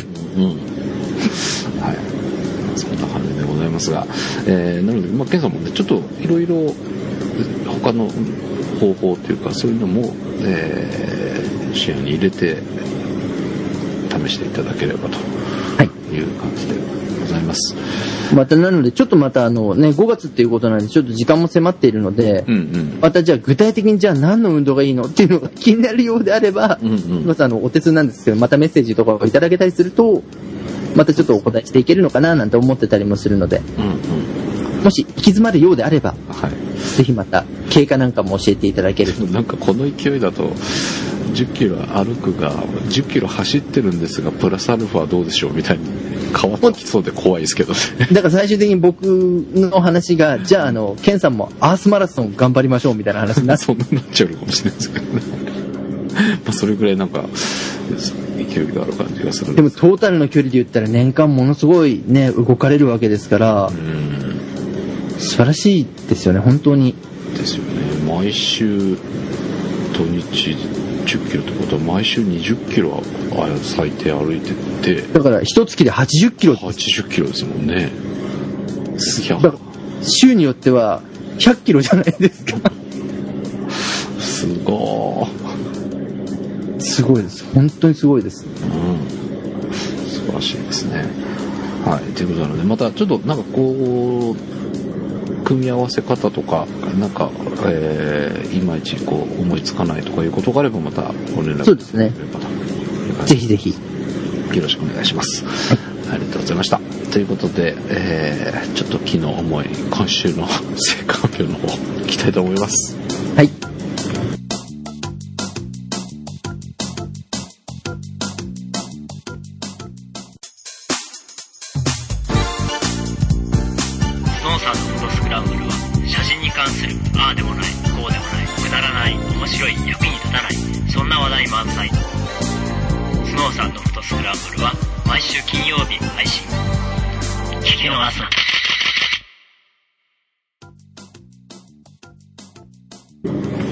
[SPEAKER 2] そんな感じでございますが、なのでケンさんもねちょっといろいろ他の方法というかそういうのも、視野に入れて試していただければという感じでございます。
[SPEAKER 1] またなのでちょっとまた5月っていうことなのでちょっと時間も迫っているので、またじゃあ具体的にじゃあ何の運動がいいのっていうのが気になるようであれば、またお手数なんですけどまたメッセージとかをいただけたりするとまたちょっとお答えしていけるのかななんて思ってたりもするので、もし行き詰まるようであれば、ぜひまた経過なんかも教えていただけると。
[SPEAKER 2] なんかこの勢いだと10キロ歩くが10キロ走ってるんですがプラスアルファどうでしょうみたいに変わってきそうで怖いですけどね。
[SPEAKER 1] だから最終的に僕の話がじゃあケンさんもアースマラソン頑張りましょうみたいな話になって
[SPEAKER 2] そんなになっちゃうかもしれないですけどね。それぐらいなんか勢いがある感じがするんです。
[SPEAKER 1] でもトータルの距離で言ったら年間ものすごいね動かれるわけですから、素晴らしいですよね本当に。
[SPEAKER 2] ですよね。毎週土日10キロってことは毎週20キロ最低歩いてって
[SPEAKER 1] だから一月で80キロ
[SPEAKER 2] 80キロですもんね。
[SPEAKER 1] だから週によっては100キロじゃないですか。
[SPEAKER 2] すご
[SPEAKER 1] いです本当にすごいです、
[SPEAKER 2] 素晴らしいですね。ということなのでまたちょっとなんかこう組み合わせ方とかなんか、いまいち思いつかないとかいうことがあればまたご連絡
[SPEAKER 1] そうですね。ぜひぜひ
[SPEAKER 2] よろしくお願いします。ありがとうございました。ということで、ちょっと気の重い今週の成果発表の方いきたいと思います。
[SPEAKER 1] はい。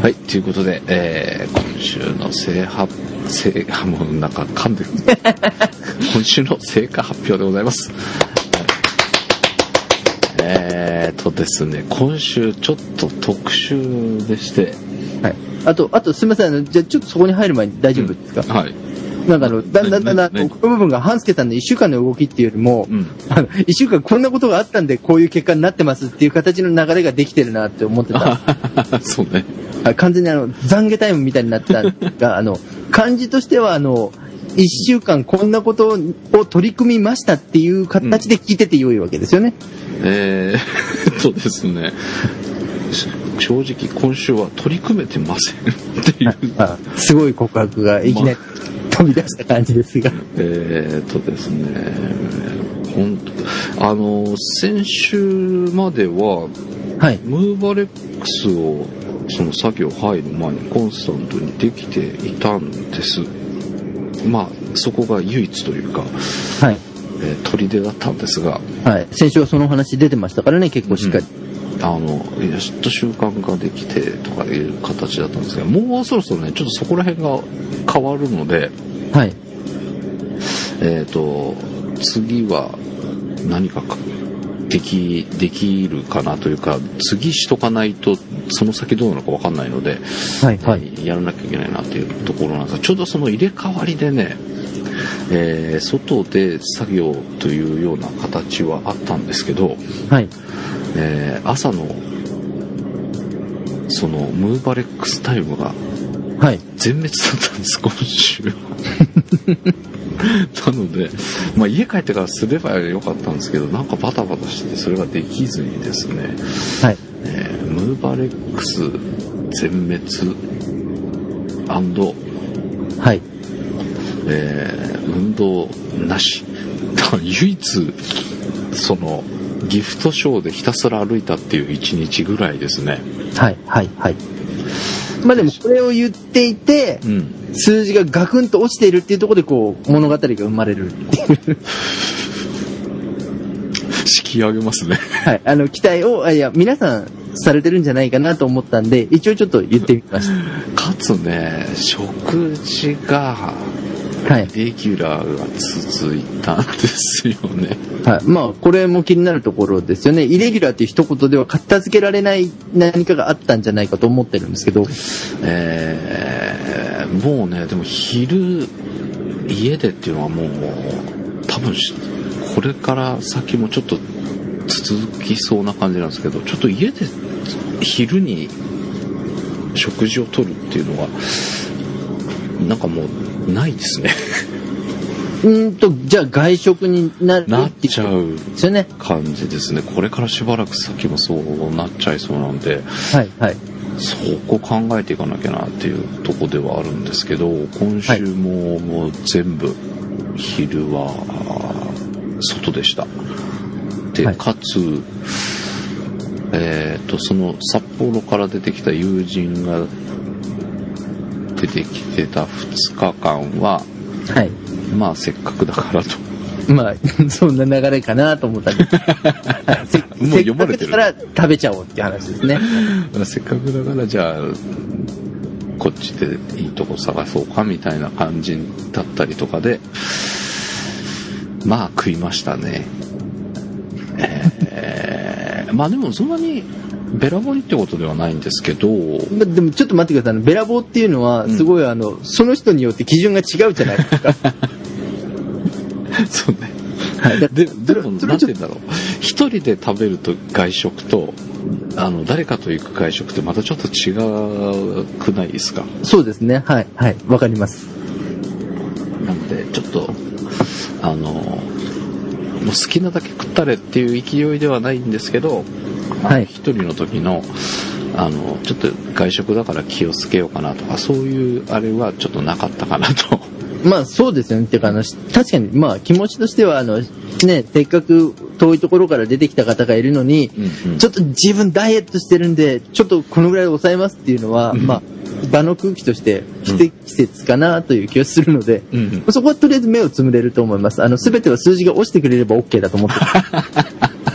[SPEAKER 2] はい、ということで、今週のもうなんか噛んでる。今週の成果発表でございます。ですね、今週ちょっと特集でして。
[SPEAKER 1] はい。あとすみません、じゃあちょっとそこに入る前に大丈夫ですか？
[SPEAKER 2] はい。
[SPEAKER 1] なんかだんだん、この部分が半助さんの1週間の動きっていうよりも、1週間こんなことがあったんでこういう結果になってますっていう形の流れができてるなって思ってた。
[SPEAKER 2] そうね。
[SPEAKER 1] 完全に懺悔タイムみたいになってたんですが、感じとしては1週間こんなことを取り組みましたっていう形で聞いてて良いわけですよね。
[SPEAKER 2] そうですね。正直今週は取り組めてませんっていう、
[SPEAKER 1] すごい告白がいきなり飛び出した感じですが、
[SPEAKER 2] ですね、本当先週までは、はい、ムーバレックスをその作業入る前にコンスタントにできていたんです。まあそこが唯一というか、はい、砦だったんですが、
[SPEAKER 1] はい、先週はその話出てましたからね、結構しっかり。
[SPEAKER 2] やっと習慣ができてとかいう形だったんですが、もうそろそろねちょっとそこら辺が変わるので、はい、次は何かできるかなというか、次しとかないとその先どうなのか分かんないので、はいはい、やらなきゃいけないなっていうところなんですが、ちょうどその入れ替わりでね、外で作業というような形はあったんですけど、はい、朝のそのムーバレックスタイムが全滅だったんです、今週は。なので、まあ、家帰ってからすればよかったんですけど、なんかバタバタしてそれができずにですね、はい、ムーバレックス全滅&、はい、運動なし。唯一そのギフトショーでひたすら歩いたっていう1日ぐらいですね。はいはいはい。まあでもこれを言っていて、数字がガクンと落ちているっていうところでこう物語が生まれるっていう。引き上げますね。はい、期待を皆さんされてるんじゃないかなと思ったんで、一応ちょっと言ってみました。かつね、食事がレギュラーが続いたんですよね。はい、まあこれも気になるところですよね。イレギュラーっていう一言では片付けられない何かがあったんじゃないかと思ってるんですけど、もうね、でも昼家でっていうのはもう多分これから先もちょっと続きそうな感じなんですけど、ちょっと家で昼に食事をとるっていうのはなんかもうないですね。じゃあ外食になっちゃう感じですね。これからしばらく先もそうなっちゃいそうなんで、はいはい、そこ考えていかなきゃなっていうとこではあるんですけど、今週ももう全部昼は外でした。で、かつ、その札幌から出てきた友人が出てきてた2日間は、はい、まあせっかくだからと。まあそんな流れかなと思ったんで、もう読まれてる。せっかくだから食べちゃおうっていう話ですね。せっかくだからじゃあこっちでいいとこ探そうかみたいな感じだったりとかで、まあ食いましたね。まあでもそんなにべらぼうってことではないんですけど、でもちょっと待ってください。べらぼうっていうのはすごい、その人によって基準が違うじゃないですか。そうね。はい、でもなんて言うんだろう。一人で食べると外食と誰かと行く外食ってまたちょっと違くないですか？そうですね。はいはい、わかります。なんでちょっともう好きなだけ食ったれっていう勢いではないんですけど、はい、一人の時のちょっと外食だから気をつけようかなとか、そういうあれはちょっとなかったかなと。まあそうですよね。っていうか確かにまあ気持ちとしてはね、せっかく遠いところから出てきた方がいるのに、ちょっと自分ダイエットしてるんでちょっとこのぐらい抑えますっていうのは、まあ場の空気として不適切かなという気がするので、そこはとりあえず目をつむれると思います。全ては数字が落ちてくれれば OK だと思ってます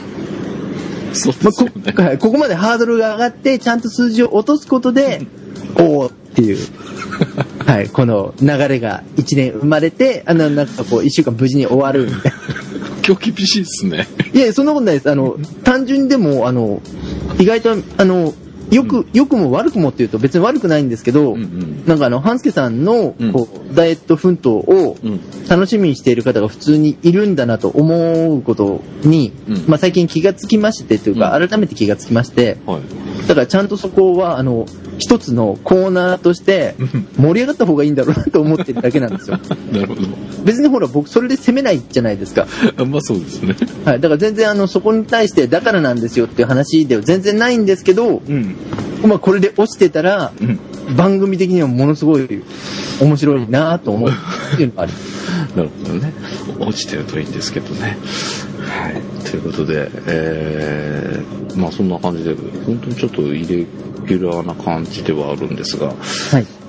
[SPEAKER 2] 。そうですよね。ここまでハードルが上がってちゃんと数字を落とすことで、
[SPEAKER 1] おーっていう、はい、この流れが1年生まれて、なんかこう、1週間無事に終わるみたいな。
[SPEAKER 2] 今日厳しいですね。
[SPEAKER 1] いや、そんなことないです。単純にでも、意外と、良くも悪くもっていうと別に悪くないんですけど、なんか半助さんのこう、ダイエット奮闘を楽しみにしている方が普通にいるんだなと思うことに、まあ最近気がつきましてというか、改めて気がつきまして、だからちゃんとそこは一つのコーナーとして盛り上がった方がいいんだろうなと思ってるだけなんですよ。
[SPEAKER 2] なるほど。
[SPEAKER 1] 別にほら僕それで責めないじゃないですか。
[SPEAKER 2] まあそうですね。
[SPEAKER 1] はい。だから全然そこに対してだからなんですよっていう話では全然ないんですけど、まあこれで落ちてたら、番組的にはものすごい面白いなと思うっていうのがある。
[SPEAKER 2] なるほどね。落ちてるといいんですけどね。はい。ということで、まあそんな感じで本当にちょっとイレギュラーな感じではあるんですが、はい、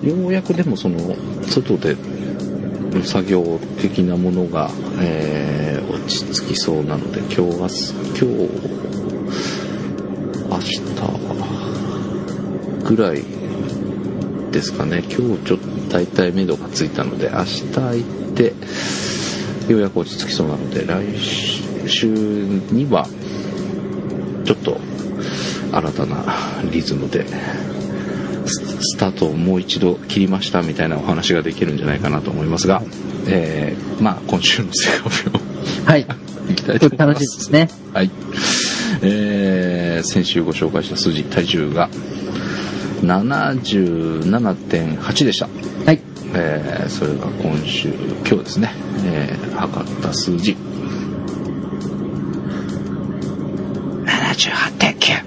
[SPEAKER 2] ようやくでもその外で作業的なものが、落ち着きそうなので今日明日ぐらいですかね。今日ちょっと大体目処がついたので明日行ってようやく落ち着きそうなので来週にはちょっと新たなリズムでスタートをもう一度切りましたみたいなお話ができるんじゃないかなと思いますが、まあ今週の成果表
[SPEAKER 1] はい
[SPEAKER 2] いきたいと思います。
[SPEAKER 1] 楽しいですね。
[SPEAKER 2] はい。先週ご紹介した数字体重が 77.8 でした。
[SPEAKER 1] はい。
[SPEAKER 2] それが今日ですね、測った数字 78.9。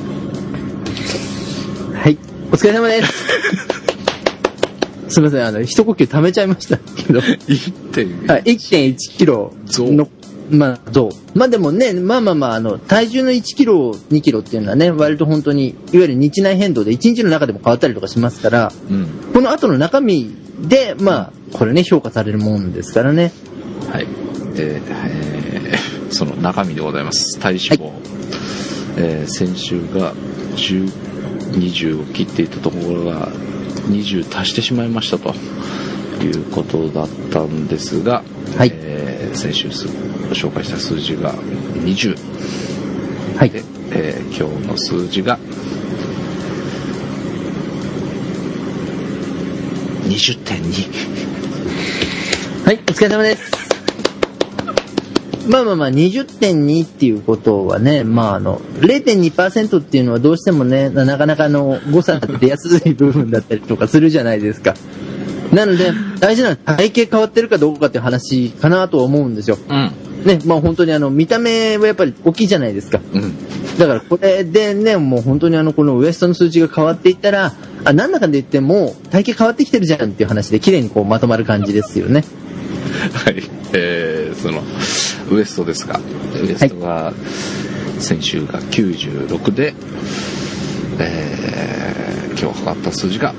[SPEAKER 1] はい、お疲れ様です。すみません、一呼吸溜めちゃいましたけど。1.1 キロの、まあでもね、まあ、体重の1キロ、2キロっていうのはね、割と本当に、いわゆる日内変動で1日の中でも変わったりとかしますから、この後の中身で、まあ、これね、評価されるもんですからね。
[SPEAKER 2] はい。その中身でございます。体脂肪。はい、先週が20を切っていたところが20足してしまいましたということだったんですが、はい、先週ご紹介した数字が20、はい、で、今日の数字が 20.2。
[SPEAKER 1] はい、お疲れ様です。まあ、20.2 っていうことはね、0.2% っていうのはどうしてもね、なかなか誤差が出やすい部分だったりとかするじゃないですか。なので、大事なのは体型変わってるかどうかっていう話かなとは思うんですよ。ね、本当に見た目はやっぱり大きいじゃないですか。だからこれでね、もう本当にこのウエストの数値が変わっていったら、なんだかんで言っても体型変わってきてるじゃんっていう話で綺麗にこうまとまる感じですよね。
[SPEAKER 2] はい。そのウエストですが、ウエストが先週が96で、今日測った数字が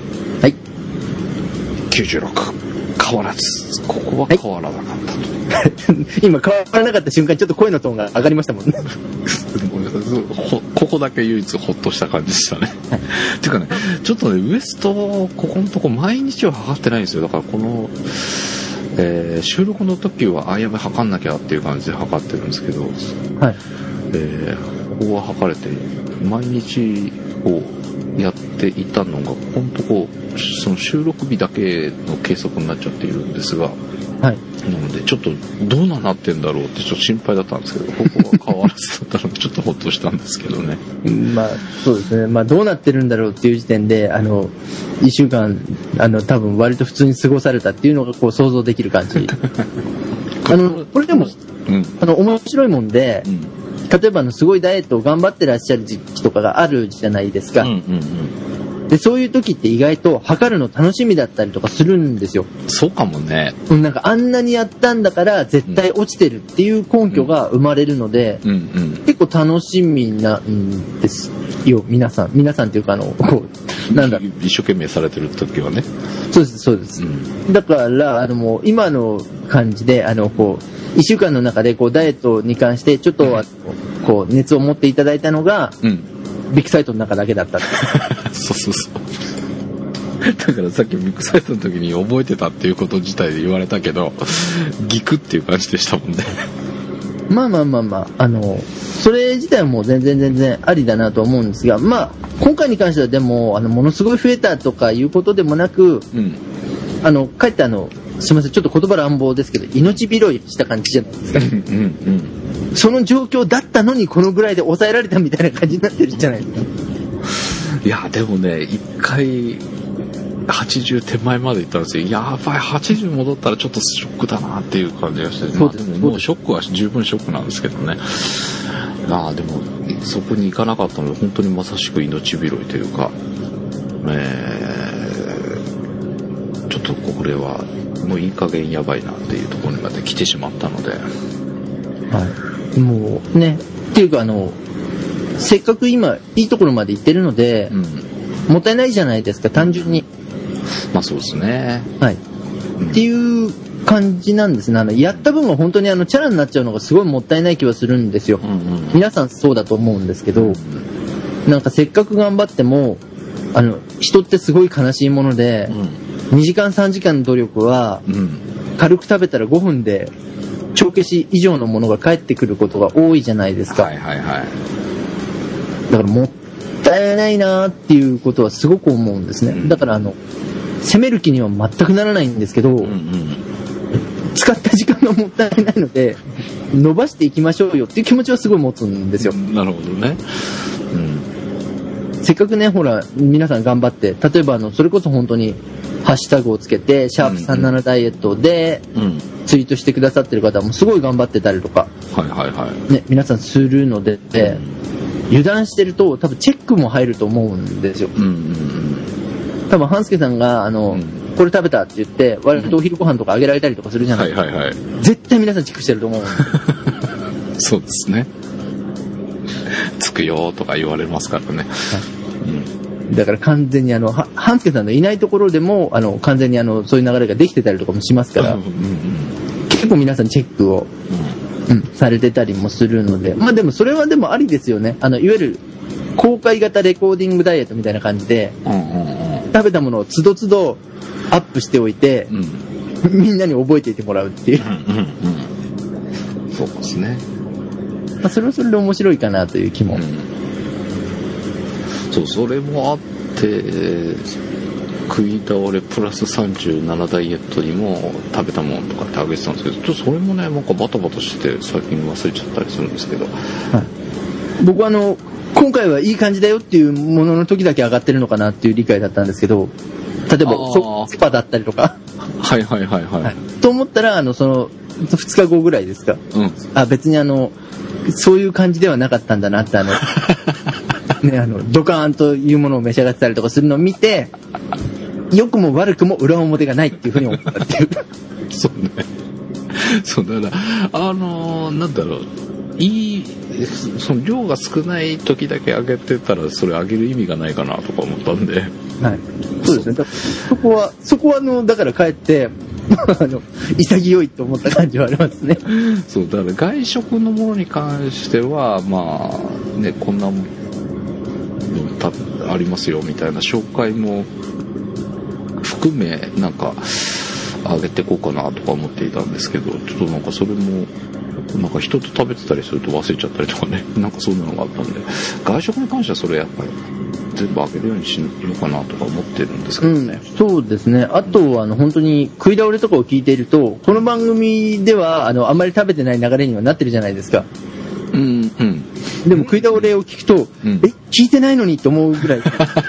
[SPEAKER 2] 96。変わらず。ここは変わらなかったと。
[SPEAKER 1] 今変わらなかった瞬間ちょっと声のトーンが上がりましたもんね。
[SPEAKER 2] ここだけ唯一ホッとした感じでしたね。っていうかね、ちょっとね、ウエストここのとこ毎日は測ってないんですよ。だからこの収録の時はやばい測んなきゃっていう感じで測ってるんですけど、はい、ここは測れて毎日をやっていたのがここのとこその収録日だけの計測になっちゃっているんですが、はい、なのでちょっとどうなってんだろうってちょっと心配だったんですけど、ここは変わらずだったのでちょっとホッとしたんですけどね。
[SPEAKER 1] そうですね。どうなってるんだろうっていう時点で1週間多分割と普通に過ごされたっていうのがこう想像できる感じ。これでも、面白いもんで、例えばすごいダイエットを頑張ってらっしゃる時期とかがあるじゃないですか。でそういう時って意外と測るの楽しみだったりとかするんですよ。
[SPEAKER 2] そうかもね。
[SPEAKER 1] なんかあんなにやったんだから絶対落ちてるっていう根拠が生まれるので、結構楽しみなんですよ。皆さんっていうかこうなんだ
[SPEAKER 2] 一生懸命されてる時はね。
[SPEAKER 1] そうです。だからもう今の感じでこう1週間の中でこうダイエットに関してちょっとこう熱を持っていただいたのが、ビッグサイトの中だけだったって。
[SPEAKER 2] そう。 だからさっきミックスサイトの時に覚えてたっていうこと自体で言われたけど、ギクっていう感じでしたもんね。
[SPEAKER 1] まあ、それ自体はもう全然ありだなと思うんですが、まあ、今回に関してはでも、ものすごい増えたとかいうことでもなく、
[SPEAKER 2] うん、
[SPEAKER 1] かえってすみません、ちょっと言葉乱暴ですけど、命拾いした感じじゃないですか。その状況だったのにこのぐらいで抑えられたみたいな感じになってるじゃないですか。
[SPEAKER 2] いや、でもね、一回、80手前まで行ったんですよ。やばい、80戻ったらちょっとショックだなっていう感じがして、まあ、でももうショックは十分ショックなんですけどね。でもそこに行かなかったので本当にまさしく命拾いというか、ちょっとこれはもういい加減やばいなっていうところまで来てしまったので、
[SPEAKER 1] はい、もうねっていうかせっかく今いいところまで行ってるので、もったいないじゃないですか、単純に。
[SPEAKER 2] まあそうですね。
[SPEAKER 1] はい。っていう感じなんですね。やった分は本当にチャラになっちゃうのがすごいもったいない気はするんですよ。皆さんそうだと思うんですけど、なんかせっかく頑張っても、人ってすごい悲しいもので、2時間3時間の努力は、軽く食べたら5分で帳消し以上のものが返ってくることが多いじゃないですか。
[SPEAKER 2] はいはいはい。
[SPEAKER 1] だからもったいないなっていうことはすごく思うんですね。だから責める気には全くならないんですけど、使った時間がもったいないので伸ばしていきましょうよっていう気持ちはすごい持つんですよ。
[SPEAKER 2] なるほどね。
[SPEAKER 1] せっかくね、ほら皆さん頑張って、例えばそれこそ本当にハッシュタグをつけてシャープ37ダイエットでツイートしてくださってる方もすごい頑張ってたりとか、ね、皆さんするので、油断してると多分チェックも入ると思うんですよ。多分半助さんがこれ食べたって言って割とお昼ご飯とかあげられたりとかするじゃないですか。絶対皆さんチェックしてると思うんです
[SPEAKER 2] そうですね。つくよとか言われますからね。
[SPEAKER 1] だから完全に半助さんのいないところでも完全にそういう流れができてたりとかもしますから、結構皆さんチェックを、されてたりもするので、まあでもそれはでもありですよね。いわゆる公開型レコーディングダイエットみたいな感じで、食べたものをつどつどアップしておいて、みんなに覚えていてもらうっていう、
[SPEAKER 2] そうですね。
[SPEAKER 1] まあ、それはそれで面白いかなという気も、
[SPEAKER 2] そう、それもあって食い倒れプラス37ダイエットにも食べたものとかってあげてたんですけど、ちょっとそれもねなんかバタバタして最近忘れちゃったりするんですけど、
[SPEAKER 1] 僕は今回はいい感じだよっていうものの時だけ上がってるのかなっていう理解だったんですけど、例えばスパだったりとかと思ったらその2日後ぐらいですか、別にそういう感じではなかったんだなってね、ドカーンというものを召し上がってたりとかするのを見て、良くも悪くも裏表がないっていうふうに思ったっていう
[SPEAKER 2] そうね。そうだからなんだろう、その量が少ない時だけ上げてたらそれ上げる意味がないかなとか思ったんで、
[SPEAKER 1] そうですね。そこはだからかえって潔いと思った感じはありますね。
[SPEAKER 2] そうだから外食のものに関してはまあね、こんなもありますよみたいな紹介も含めなんか上げていこうかなとか思っていたんですけど、ちょっとなんかそれもなんか人と食べてたりすると忘れちゃったりとかね、なんかそんなのがあったんで、外食に関してはそれやっぱり全部開けるようにしようかなとか思ってるんですけどね。
[SPEAKER 1] そうですね。あと本当に食い倒れとかを聞いていると、この番組ではあんまり食べてない流れにはなってるじゃないですか。でも食い倒れを聞くと、聞いてないのにと思うぐらい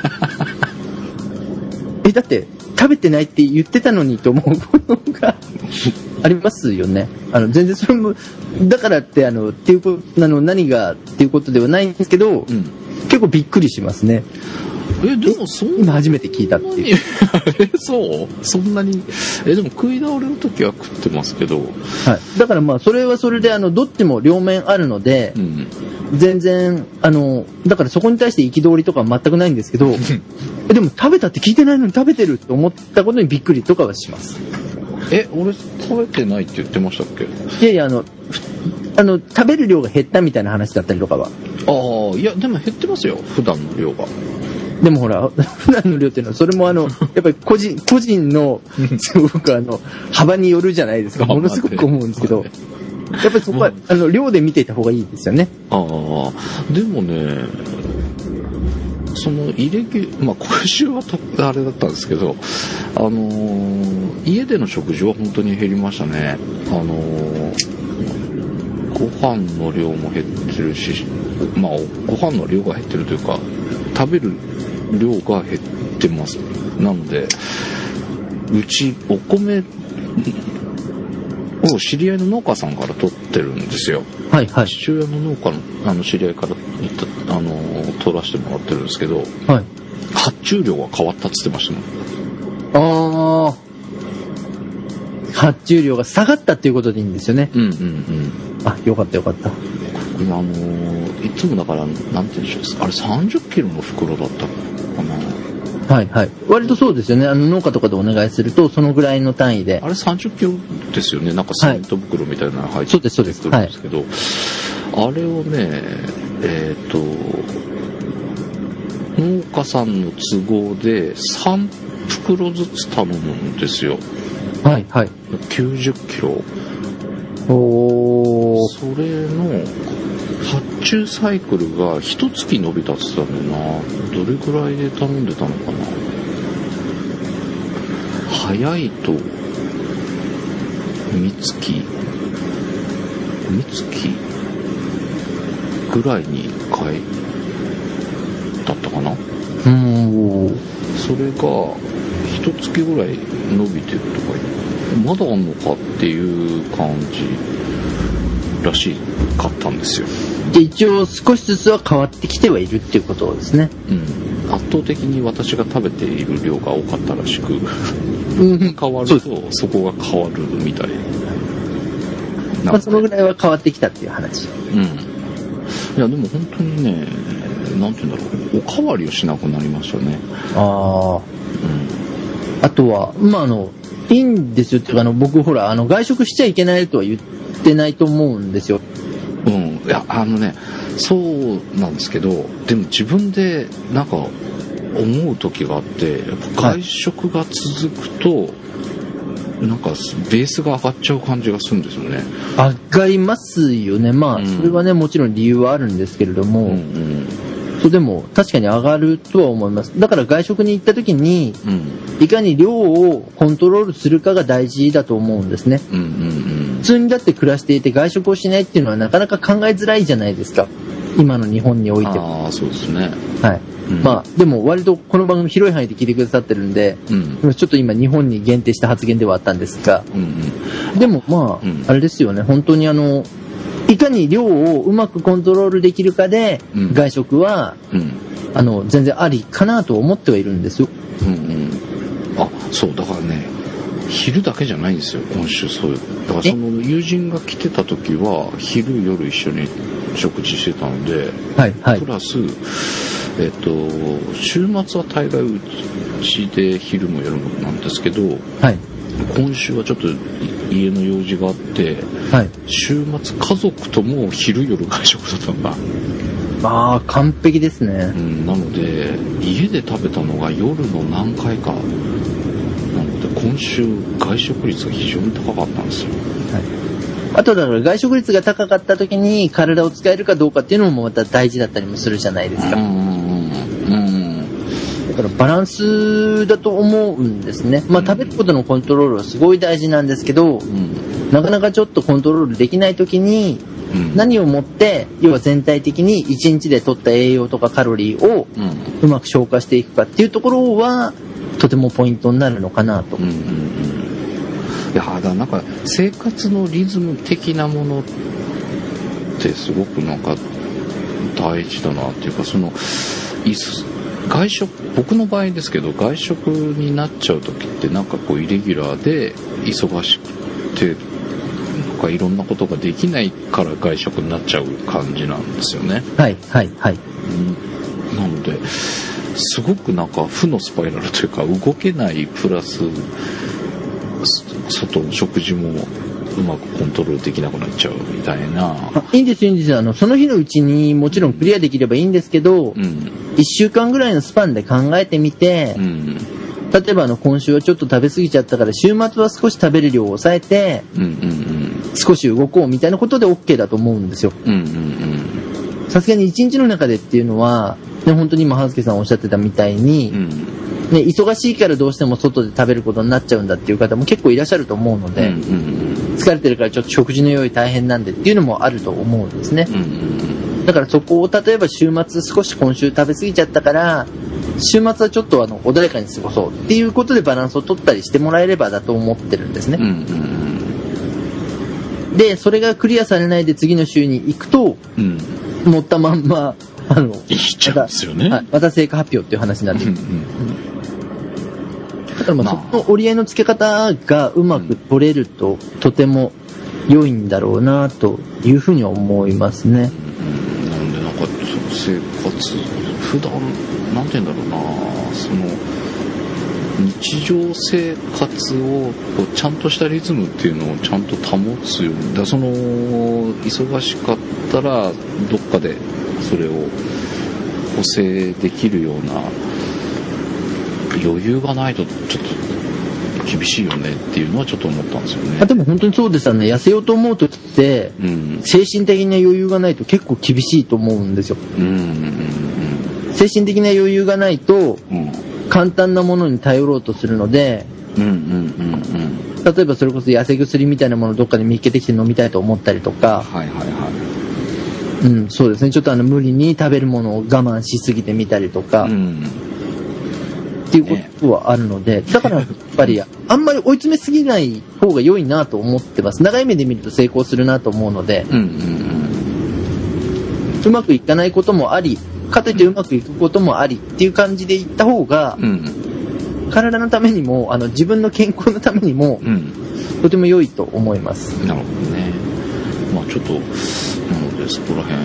[SPEAKER 1] だって食べてないって言ってたのにと思うことがありますよね。全然それもだからってっていうこと何がっていうことではないんですけど、結構びっくりしますね。
[SPEAKER 2] でも
[SPEAKER 1] 今初めて聞いたっていう
[SPEAKER 2] そうそんなにでも食い倒れの時は食ってますけど、
[SPEAKER 1] だからまあそれはそれでどっちも両面あるので、全然だからそこに対して憤りとかは全くないんですけどでも食べたって聞いてないのに食べてるって思ったことにびっくりとかはします。
[SPEAKER 2] 俺食べてないって言ってましたっけ？
[SPEAKER 1] いや食べる量が減ったみたいな話だったりとかは。
[SPEAKER 2] いやでも減ってますよ、普段の量が。
[SPEAKER 1] でもほら、普段の量っていうのは、それもやっぱり個人の、すごく幅によるじゃないですか。ものすごく思うんですけど。やっぱりそこは、量で見ていた方がいいですよね。
[SPEAKER 2] ああ、でもね、その今週はあれだったんですけど、家での食事は本当に減りましたね。ご飯の量も減ってるし、まあご飯の量が減ってるというか、食べる量が減ってます。なので、うちお米を知り合いの農家さんから取ってるんですよ。
[SPEAKER 1] はいはい。
[SPEAKER 2] 父親の農家の知り合いから取らせてもらってるんですけど、
[SPEAKER 1] はい。
[SPEAKER 2] 発注量が変わったっつってましたもん。
[SPEAKER 1] ああ。発注量が下がったっていうことでいいんですよね。
[SPEAKER 2] うんうんうん。
[SPEAKER 1] あ、よかったよかった。
[SPEAKER 2] 今いつもだから、なんて言うんでしょう、あれ30キロの袋だったかな。
[SPEAKER 1] はいはい。割とそうですよね。農家とかでお願いすると、そのぐらいの単位で。
[SPEAKER 2] あれ30キロですよね。なんかセメント袋みたいなの入ってくるんですけど、はい、あれをね、農家さんの都合で3袋ずつ頼むんですよ。
[SPEAKER 1] はいはい。
[SPEAKER 2] 90キロ。
[SPEAKER 1] おー。
[SPEAKER 2] それの発注サイクルが1月伸びたって言ってたんだよな。どれくらいで頼んでたのかな。早いと三月ぐらいに買いだったかな。それが一月ぐらい伸びてるとか、まだあんのかっていう感じらしかったんですよ。
[SPEAKER 1] で、一応少しずつは変わってきてはいるっていうことですね。
[SPEAKER 2] うん。圧倒的に私が食べている量が多かったらしく、変わるとそこが変わるみたいな。
[SPEAKER 1] まあ、そのぐらいは変わってきたっていう話。
[SPEAKER 2] うん。いや、でも本当にね、なんて言うんだろう、おかわりをしなくなりましたね。
[SPEAKER 1] ああ。うん。あとは、まあいいんですよっていうか、僕ほら、外食しちゃいけないとは言ってないと思うんですよ。
[SPEAKER 2] うん。いや、そうなんですけど、でも自分でなんか思う時があって、やっぱ外食が続くと、なんかベースが上がっちゃう感じがするんですよね。
[SPEAKER 1] 上がりますよね。まあ、それはね、もちろん理由はあるんですけれども、でも確かに上がるとは思います。だから外食に行った時に、いかに量をコントロールするかが大事だと思うんですね。普通にだって暮らしていて外食をしないっていうのはなかなか考えづらいじゃないですか。今の日本においても。
[SPEAKER 2] ああ、そうですね。
[SPEAKER 1] はい。まあ、でも割とこの番組広い範囲で聞いてくださってるんで、ちょっと今日本に限定した発言ではあったんですが、でもまあ、あれですよね、本当にいかに量をうまくコントロールできるかで、外食は、全然ありかなと思ってはいるんですよ。
[SPEAKER 2] あ、そう、だからね、昼だけじゃないんですよ、今週そういう。だからその友人が来てた時は、昼夜一緒に食事してたので、プラス、週末は大概うちで昼も夜もなんですけど、今週はちょっと家の用事があって、週末家族とも昼夜外食だったんだ。
[SPEAKER 1] まあ完璧ですね。
[SPEAKER 2] なので家で食べたのが夜の何回かなので、今週外食率が非常に高かったんですよ。
[SPEAKER 1] あとだから外食率が高かった時に体を使えるかどうかっていうのもまた大事だったりもするじゃないですか。だからバランスだと思うんですね。まあ食べることのコントロールはすごい大事なんですけど、なかなかちょっとコントロールできない時に何をもって要は全体的に1日で取った栄養とかカロリーをうまく消化していくかっていうところはとてもポイントになるのかなと。
[SPEAKER 2] いやだなんか生活のリズム的なものってすごくなんか大事だなっていうか、その外食、僕の場合ですけど外食になっちゃう時ってなんかこうイレギュラーで忙しくてなんかいろんなことができないから外食になっちゃう感じなんですよね。なのですごくなんか負のスパイラルというか、動けないプラス外の食事もうまくコントロールできなくなっちゃうみたいな。
[SPEAKER 1] いいんですいいんです。その日のうちにもちろんクリアできればいいんですけど、1週間ぐらいのスパンで考えてみて、例えば今週はちょっと食べ過ぎちゃったから週末は少し食べる量を抑えて、少し動こうみたいなことで OK だと思うんですよ。さすがに1日の中でっていうのは、ね、本当に今、葉月さんおっしゃってたみたいに、ね、忙しいからどうしても外で食べることになっちゃうんだっていう方も結構いらっしゃると思うので、疲れてるからちょっと食事の用意大変なんでっていうのもあると思うんですね。だからそこを例えば週末少し今週食べ過ぎちゃったから、週末はちょっと穏やかに過ごそうっていうことでバランスを取ったりしてもらえればだと思ってるんですね。で、それがクリアされないで次の週に行くと、乗ったまんま、
[SPEAKER 2] いっちゃうんですよね。
[SPEAKER 1] また成果発表っていう話になってくる。だからそこの折り合いのつけ方がうまく取れると、とても良いんだろうなというふうに思いますね。
[SPEAKER 2] なんで生活、普段、なんて言うんだろうな、日常生活をちゃんとしたリズムっていうのをちゃんと保つように、忙しかったらどっかでそれを補正できるような余裕がないとちょっと厳しいよねっていうのはちょっと思ったんですよね。
[SPEAKER 1] でも本当にそうですよね。痩せようと思うときって、精神的な余裕がないと結構厳しいと思うんですよ。精神的な余裕がないと、簡単なものに頼ろうとするので、例えばそれこそ痩せ薬みたいなものをどっかで見つけてきて飲みたいと思ったりとか、そうですね。ちょっと無理に食べるものを我慢しすぎてみたりとか、っていうことはあるので、だからやっぱりあんまり追い詰めすぎない方が良いなと思ってます。長い目で見ると成功するなと思うので、うまくいかないこともあり、かといってうまくいくこともありっていう感じでいった方が、体のためにも自分の健康のためにも、とても良いと思います。
[SPEAKER 2] なるほどね。ちょっとなのでそこら辺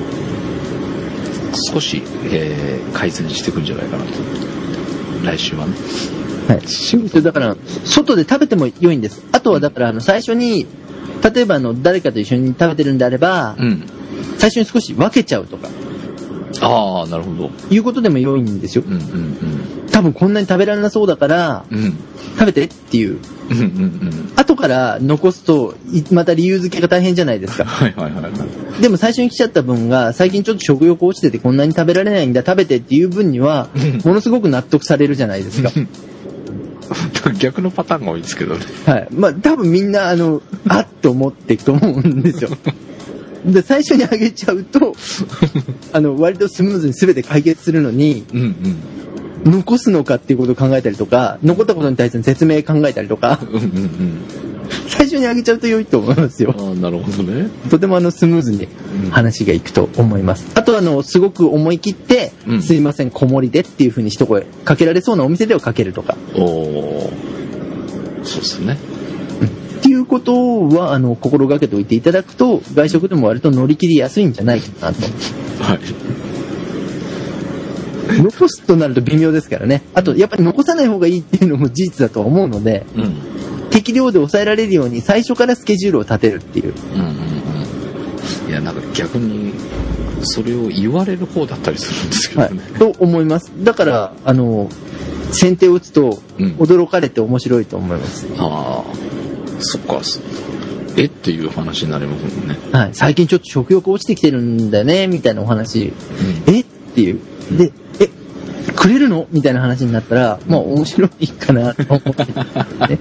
[SPEAKER 2] 少し、改善していくんじゃないかなと、来週はね。
[SPEAKER 1] だから外で食べても良いんです。あとはだから最初に例えば誰かと一緒に食べてるんであれば、最初に少し分けちゃうとか。
[SPEAKER 2] なるほど。
[SPEAKER 1] いうことでも良いんですよ。多分こんなに食べられなそうだから、食べてっていう。後から残すとまた理由付けが大変じゃないですか。でも最初に来ちゃった分が最近ちょっと食欲落ちててこんなに食べられないんだ食べてっていう分にはものすごく納得されるじゃないですか。
[SPEAKER 2] 逆のパターンが多いですけどね。
[SPEAKER 1] 多分みんなって思っていくと思うんですよ。で最初にあげちゃうと割とスムーズに全て解決するのに、残すのかっていうことを考えたりとか、残ったことに対しての説明考えたりとか、最初にあげちゃうと良いと思いますよ。
[SPEAKER 2] なるほどね。
[SPEAKER 1] とてもスムーズに話がいくと思います。あとすごく思い切って、すいません小盛りでっていう風に一声かけられそうなお店ではかけるとか。
[SPEAKER 2] そうですね。
[SPEAKER 1] っていうことは心がけておいていただくと外食でも割と乗り切りやすいんじゃないかなと。残すとなると微妙ですからね。あとやっぱり残さない方がいいっていうのも事実だとは思うので、適量で抑えられるように最初からスケジュールを立てるっていう。
[SPEAKER 2] いやなんか逆にそれを言われる方だったりするんですけどね。
[SPEAKER 1] と思います。だから先手を打つと驚かれて面白いと思います。
[SPEAKER 2] そっか。っていう話になりますもんね。
[SPEAKER 1] 最近ちょっと食欲落ちてきてるんだよねみたいなお話。っていう。で、くれるのみたいな話になったら、面白いかなと思って、ね。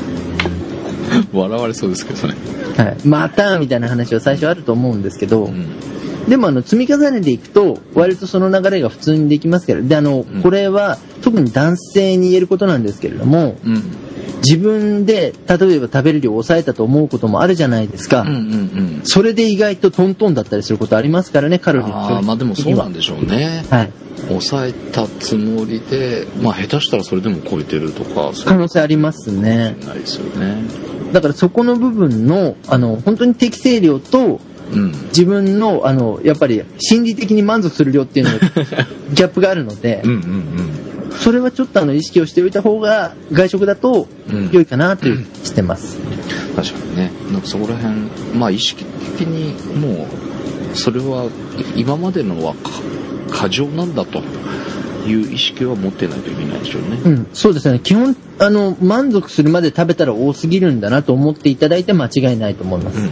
[SPEAKER 2] 笑われそうですけどね。
[SPEAKER 1] またみたいな話は最初あると思うんですけど、でも積み重ねていくと割とその流れが普通にできますから。でこれは特に男性に言えることなんですけれども、自分で例えば食べる量を抑えたと思うこともあるじゃないですか。それで意外とトントンだったりすることありますからね、カロリー。
[SPEAKER 2] でもそうなんでしょうね。抑えたつもりで、下手したらそれでも超えてるとか
[SPEAKER 1] 可能性ありますね。
[SPEAKER 2] ないですよね。
[SPEAKER 1] だからそこの部分の本当に適正量と、自分のやっぱり心理的に満足する量っていうのがギャップがあるので。それはちょっと意識をしておいた方が外食だと良いかなとしてます。
[SPEAKER 2] 確かにね。なんかそこら辺、まあ意識的にもう、それは今までのは過剰なんだという意識は持ってないといけないでしょうね。
[SPEAKER 1] うん、そうですね。基本、満足するまで食べたら多すぎるんだなと思っていただいて間違いないと思います。
[SPEAKER 2] うんうんうん。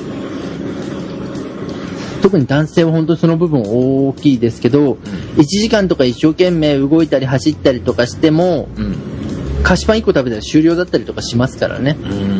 [SPEAKER 1] 特に男性は本当にその部分大きいですけど、1時間とか一生懸命動いたり走ったりとかしても、菓子パン1個食べたら終了だったりとかしますからね。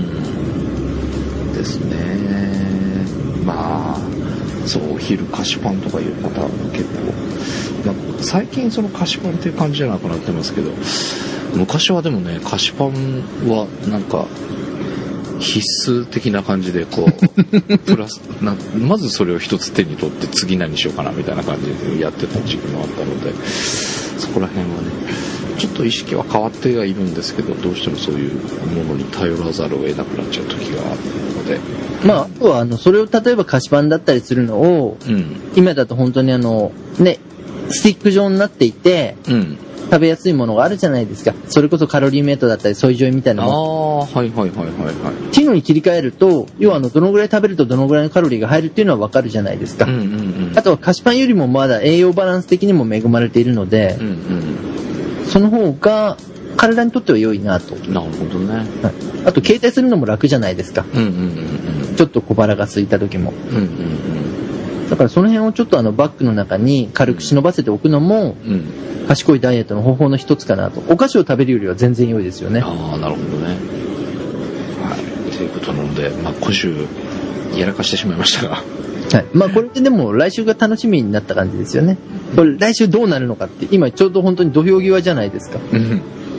[SPEAKER 2] ですね。まあ、そう、お昼菓子パンとかいう方は結構、なんか最近その菓子パンっていう感じじゃなくなってますけど、昔はでもね、菓子パンはなんか、必須的な感じでこうプラスまずそれを一つ手に取って次何しようかなみたいな感じでやってた時期もあったので、そこら辺はねちょっと意識は変わってはいるんですけど、どうしてもそういうものに頼らざるを得なくなっちゃう時があるので、
[SPEAKER 1] まああとはそれを例えば菓子パンだったりするのを、今だと本当にねスティック状になっていて、食べやすいものがあるじゃないですか。それこそカロリーメイトだったりソイジョイみたいなもの。
[SPEAKER 2] はいはいはいはいはい。
[SPEAKER 1] っていうのに切り替えると、要はどのぐらい食べるとどのぐらいのカロリーが入るっていうのは分かるじゃないですか。あとは菓子パンよりもまだ栄養バランス的にも恵まれているので、その方が体にとっては良いなと。
[SPEAKER 2] なるほどね。
[SPEAKER 1] はい、あと携帯するのも楽じゃないですか。ちょっと小腹が空いた時も。だからその辺をちょっとバッグの中に軽く忍ばせておくのも、賢いダイエットの方法の一つかなと。お菓子を食べるよりは全然良いですよね。
[SPEAKER 2] ああ、なるほどね。はい。ということなので、まあ、今週やらかしてしまいましたが。
[SPEAKER 1] はい。まあこれでも来週が楽しみになった感じですよね。これ来週どうなるのかって、今ちょうど本当に土俵際じゃないですか。脂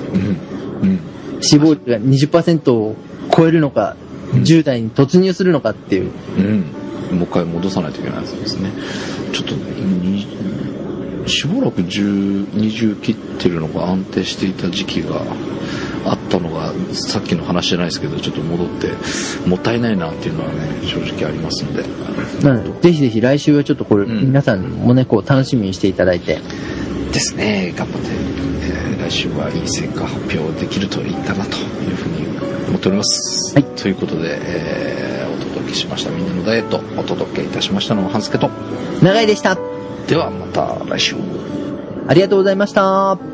[SPEAKER 1] 肪率が 20% を超えるのか、10代に突入するのかっていう。
[SPEAKER 2] もう一回戻さないといけないですね。ちょっとしばらく20切ってるのが安定していた時期があったのがさっきの話じゃないですけど、ちょっと戻ってもったいないなっていうのはね正直ありますので、
[SPEAKER 1] なのでぜひぜひ来週はちょっとこれ、皆さんもねこう楽しみにしていただいて
[SPEAKER 2] ですね、頑張って、来週はいい成果発表できるといいかなというふうに思っております。はい、ということで、お届けしましたみんなのダイエット、お届けいたしましたのは半助と
[SPEAKER 1] 長井でした。
[SPEAKER 2] ではまた来週。
[SPEAKER 1] ありがとうございました。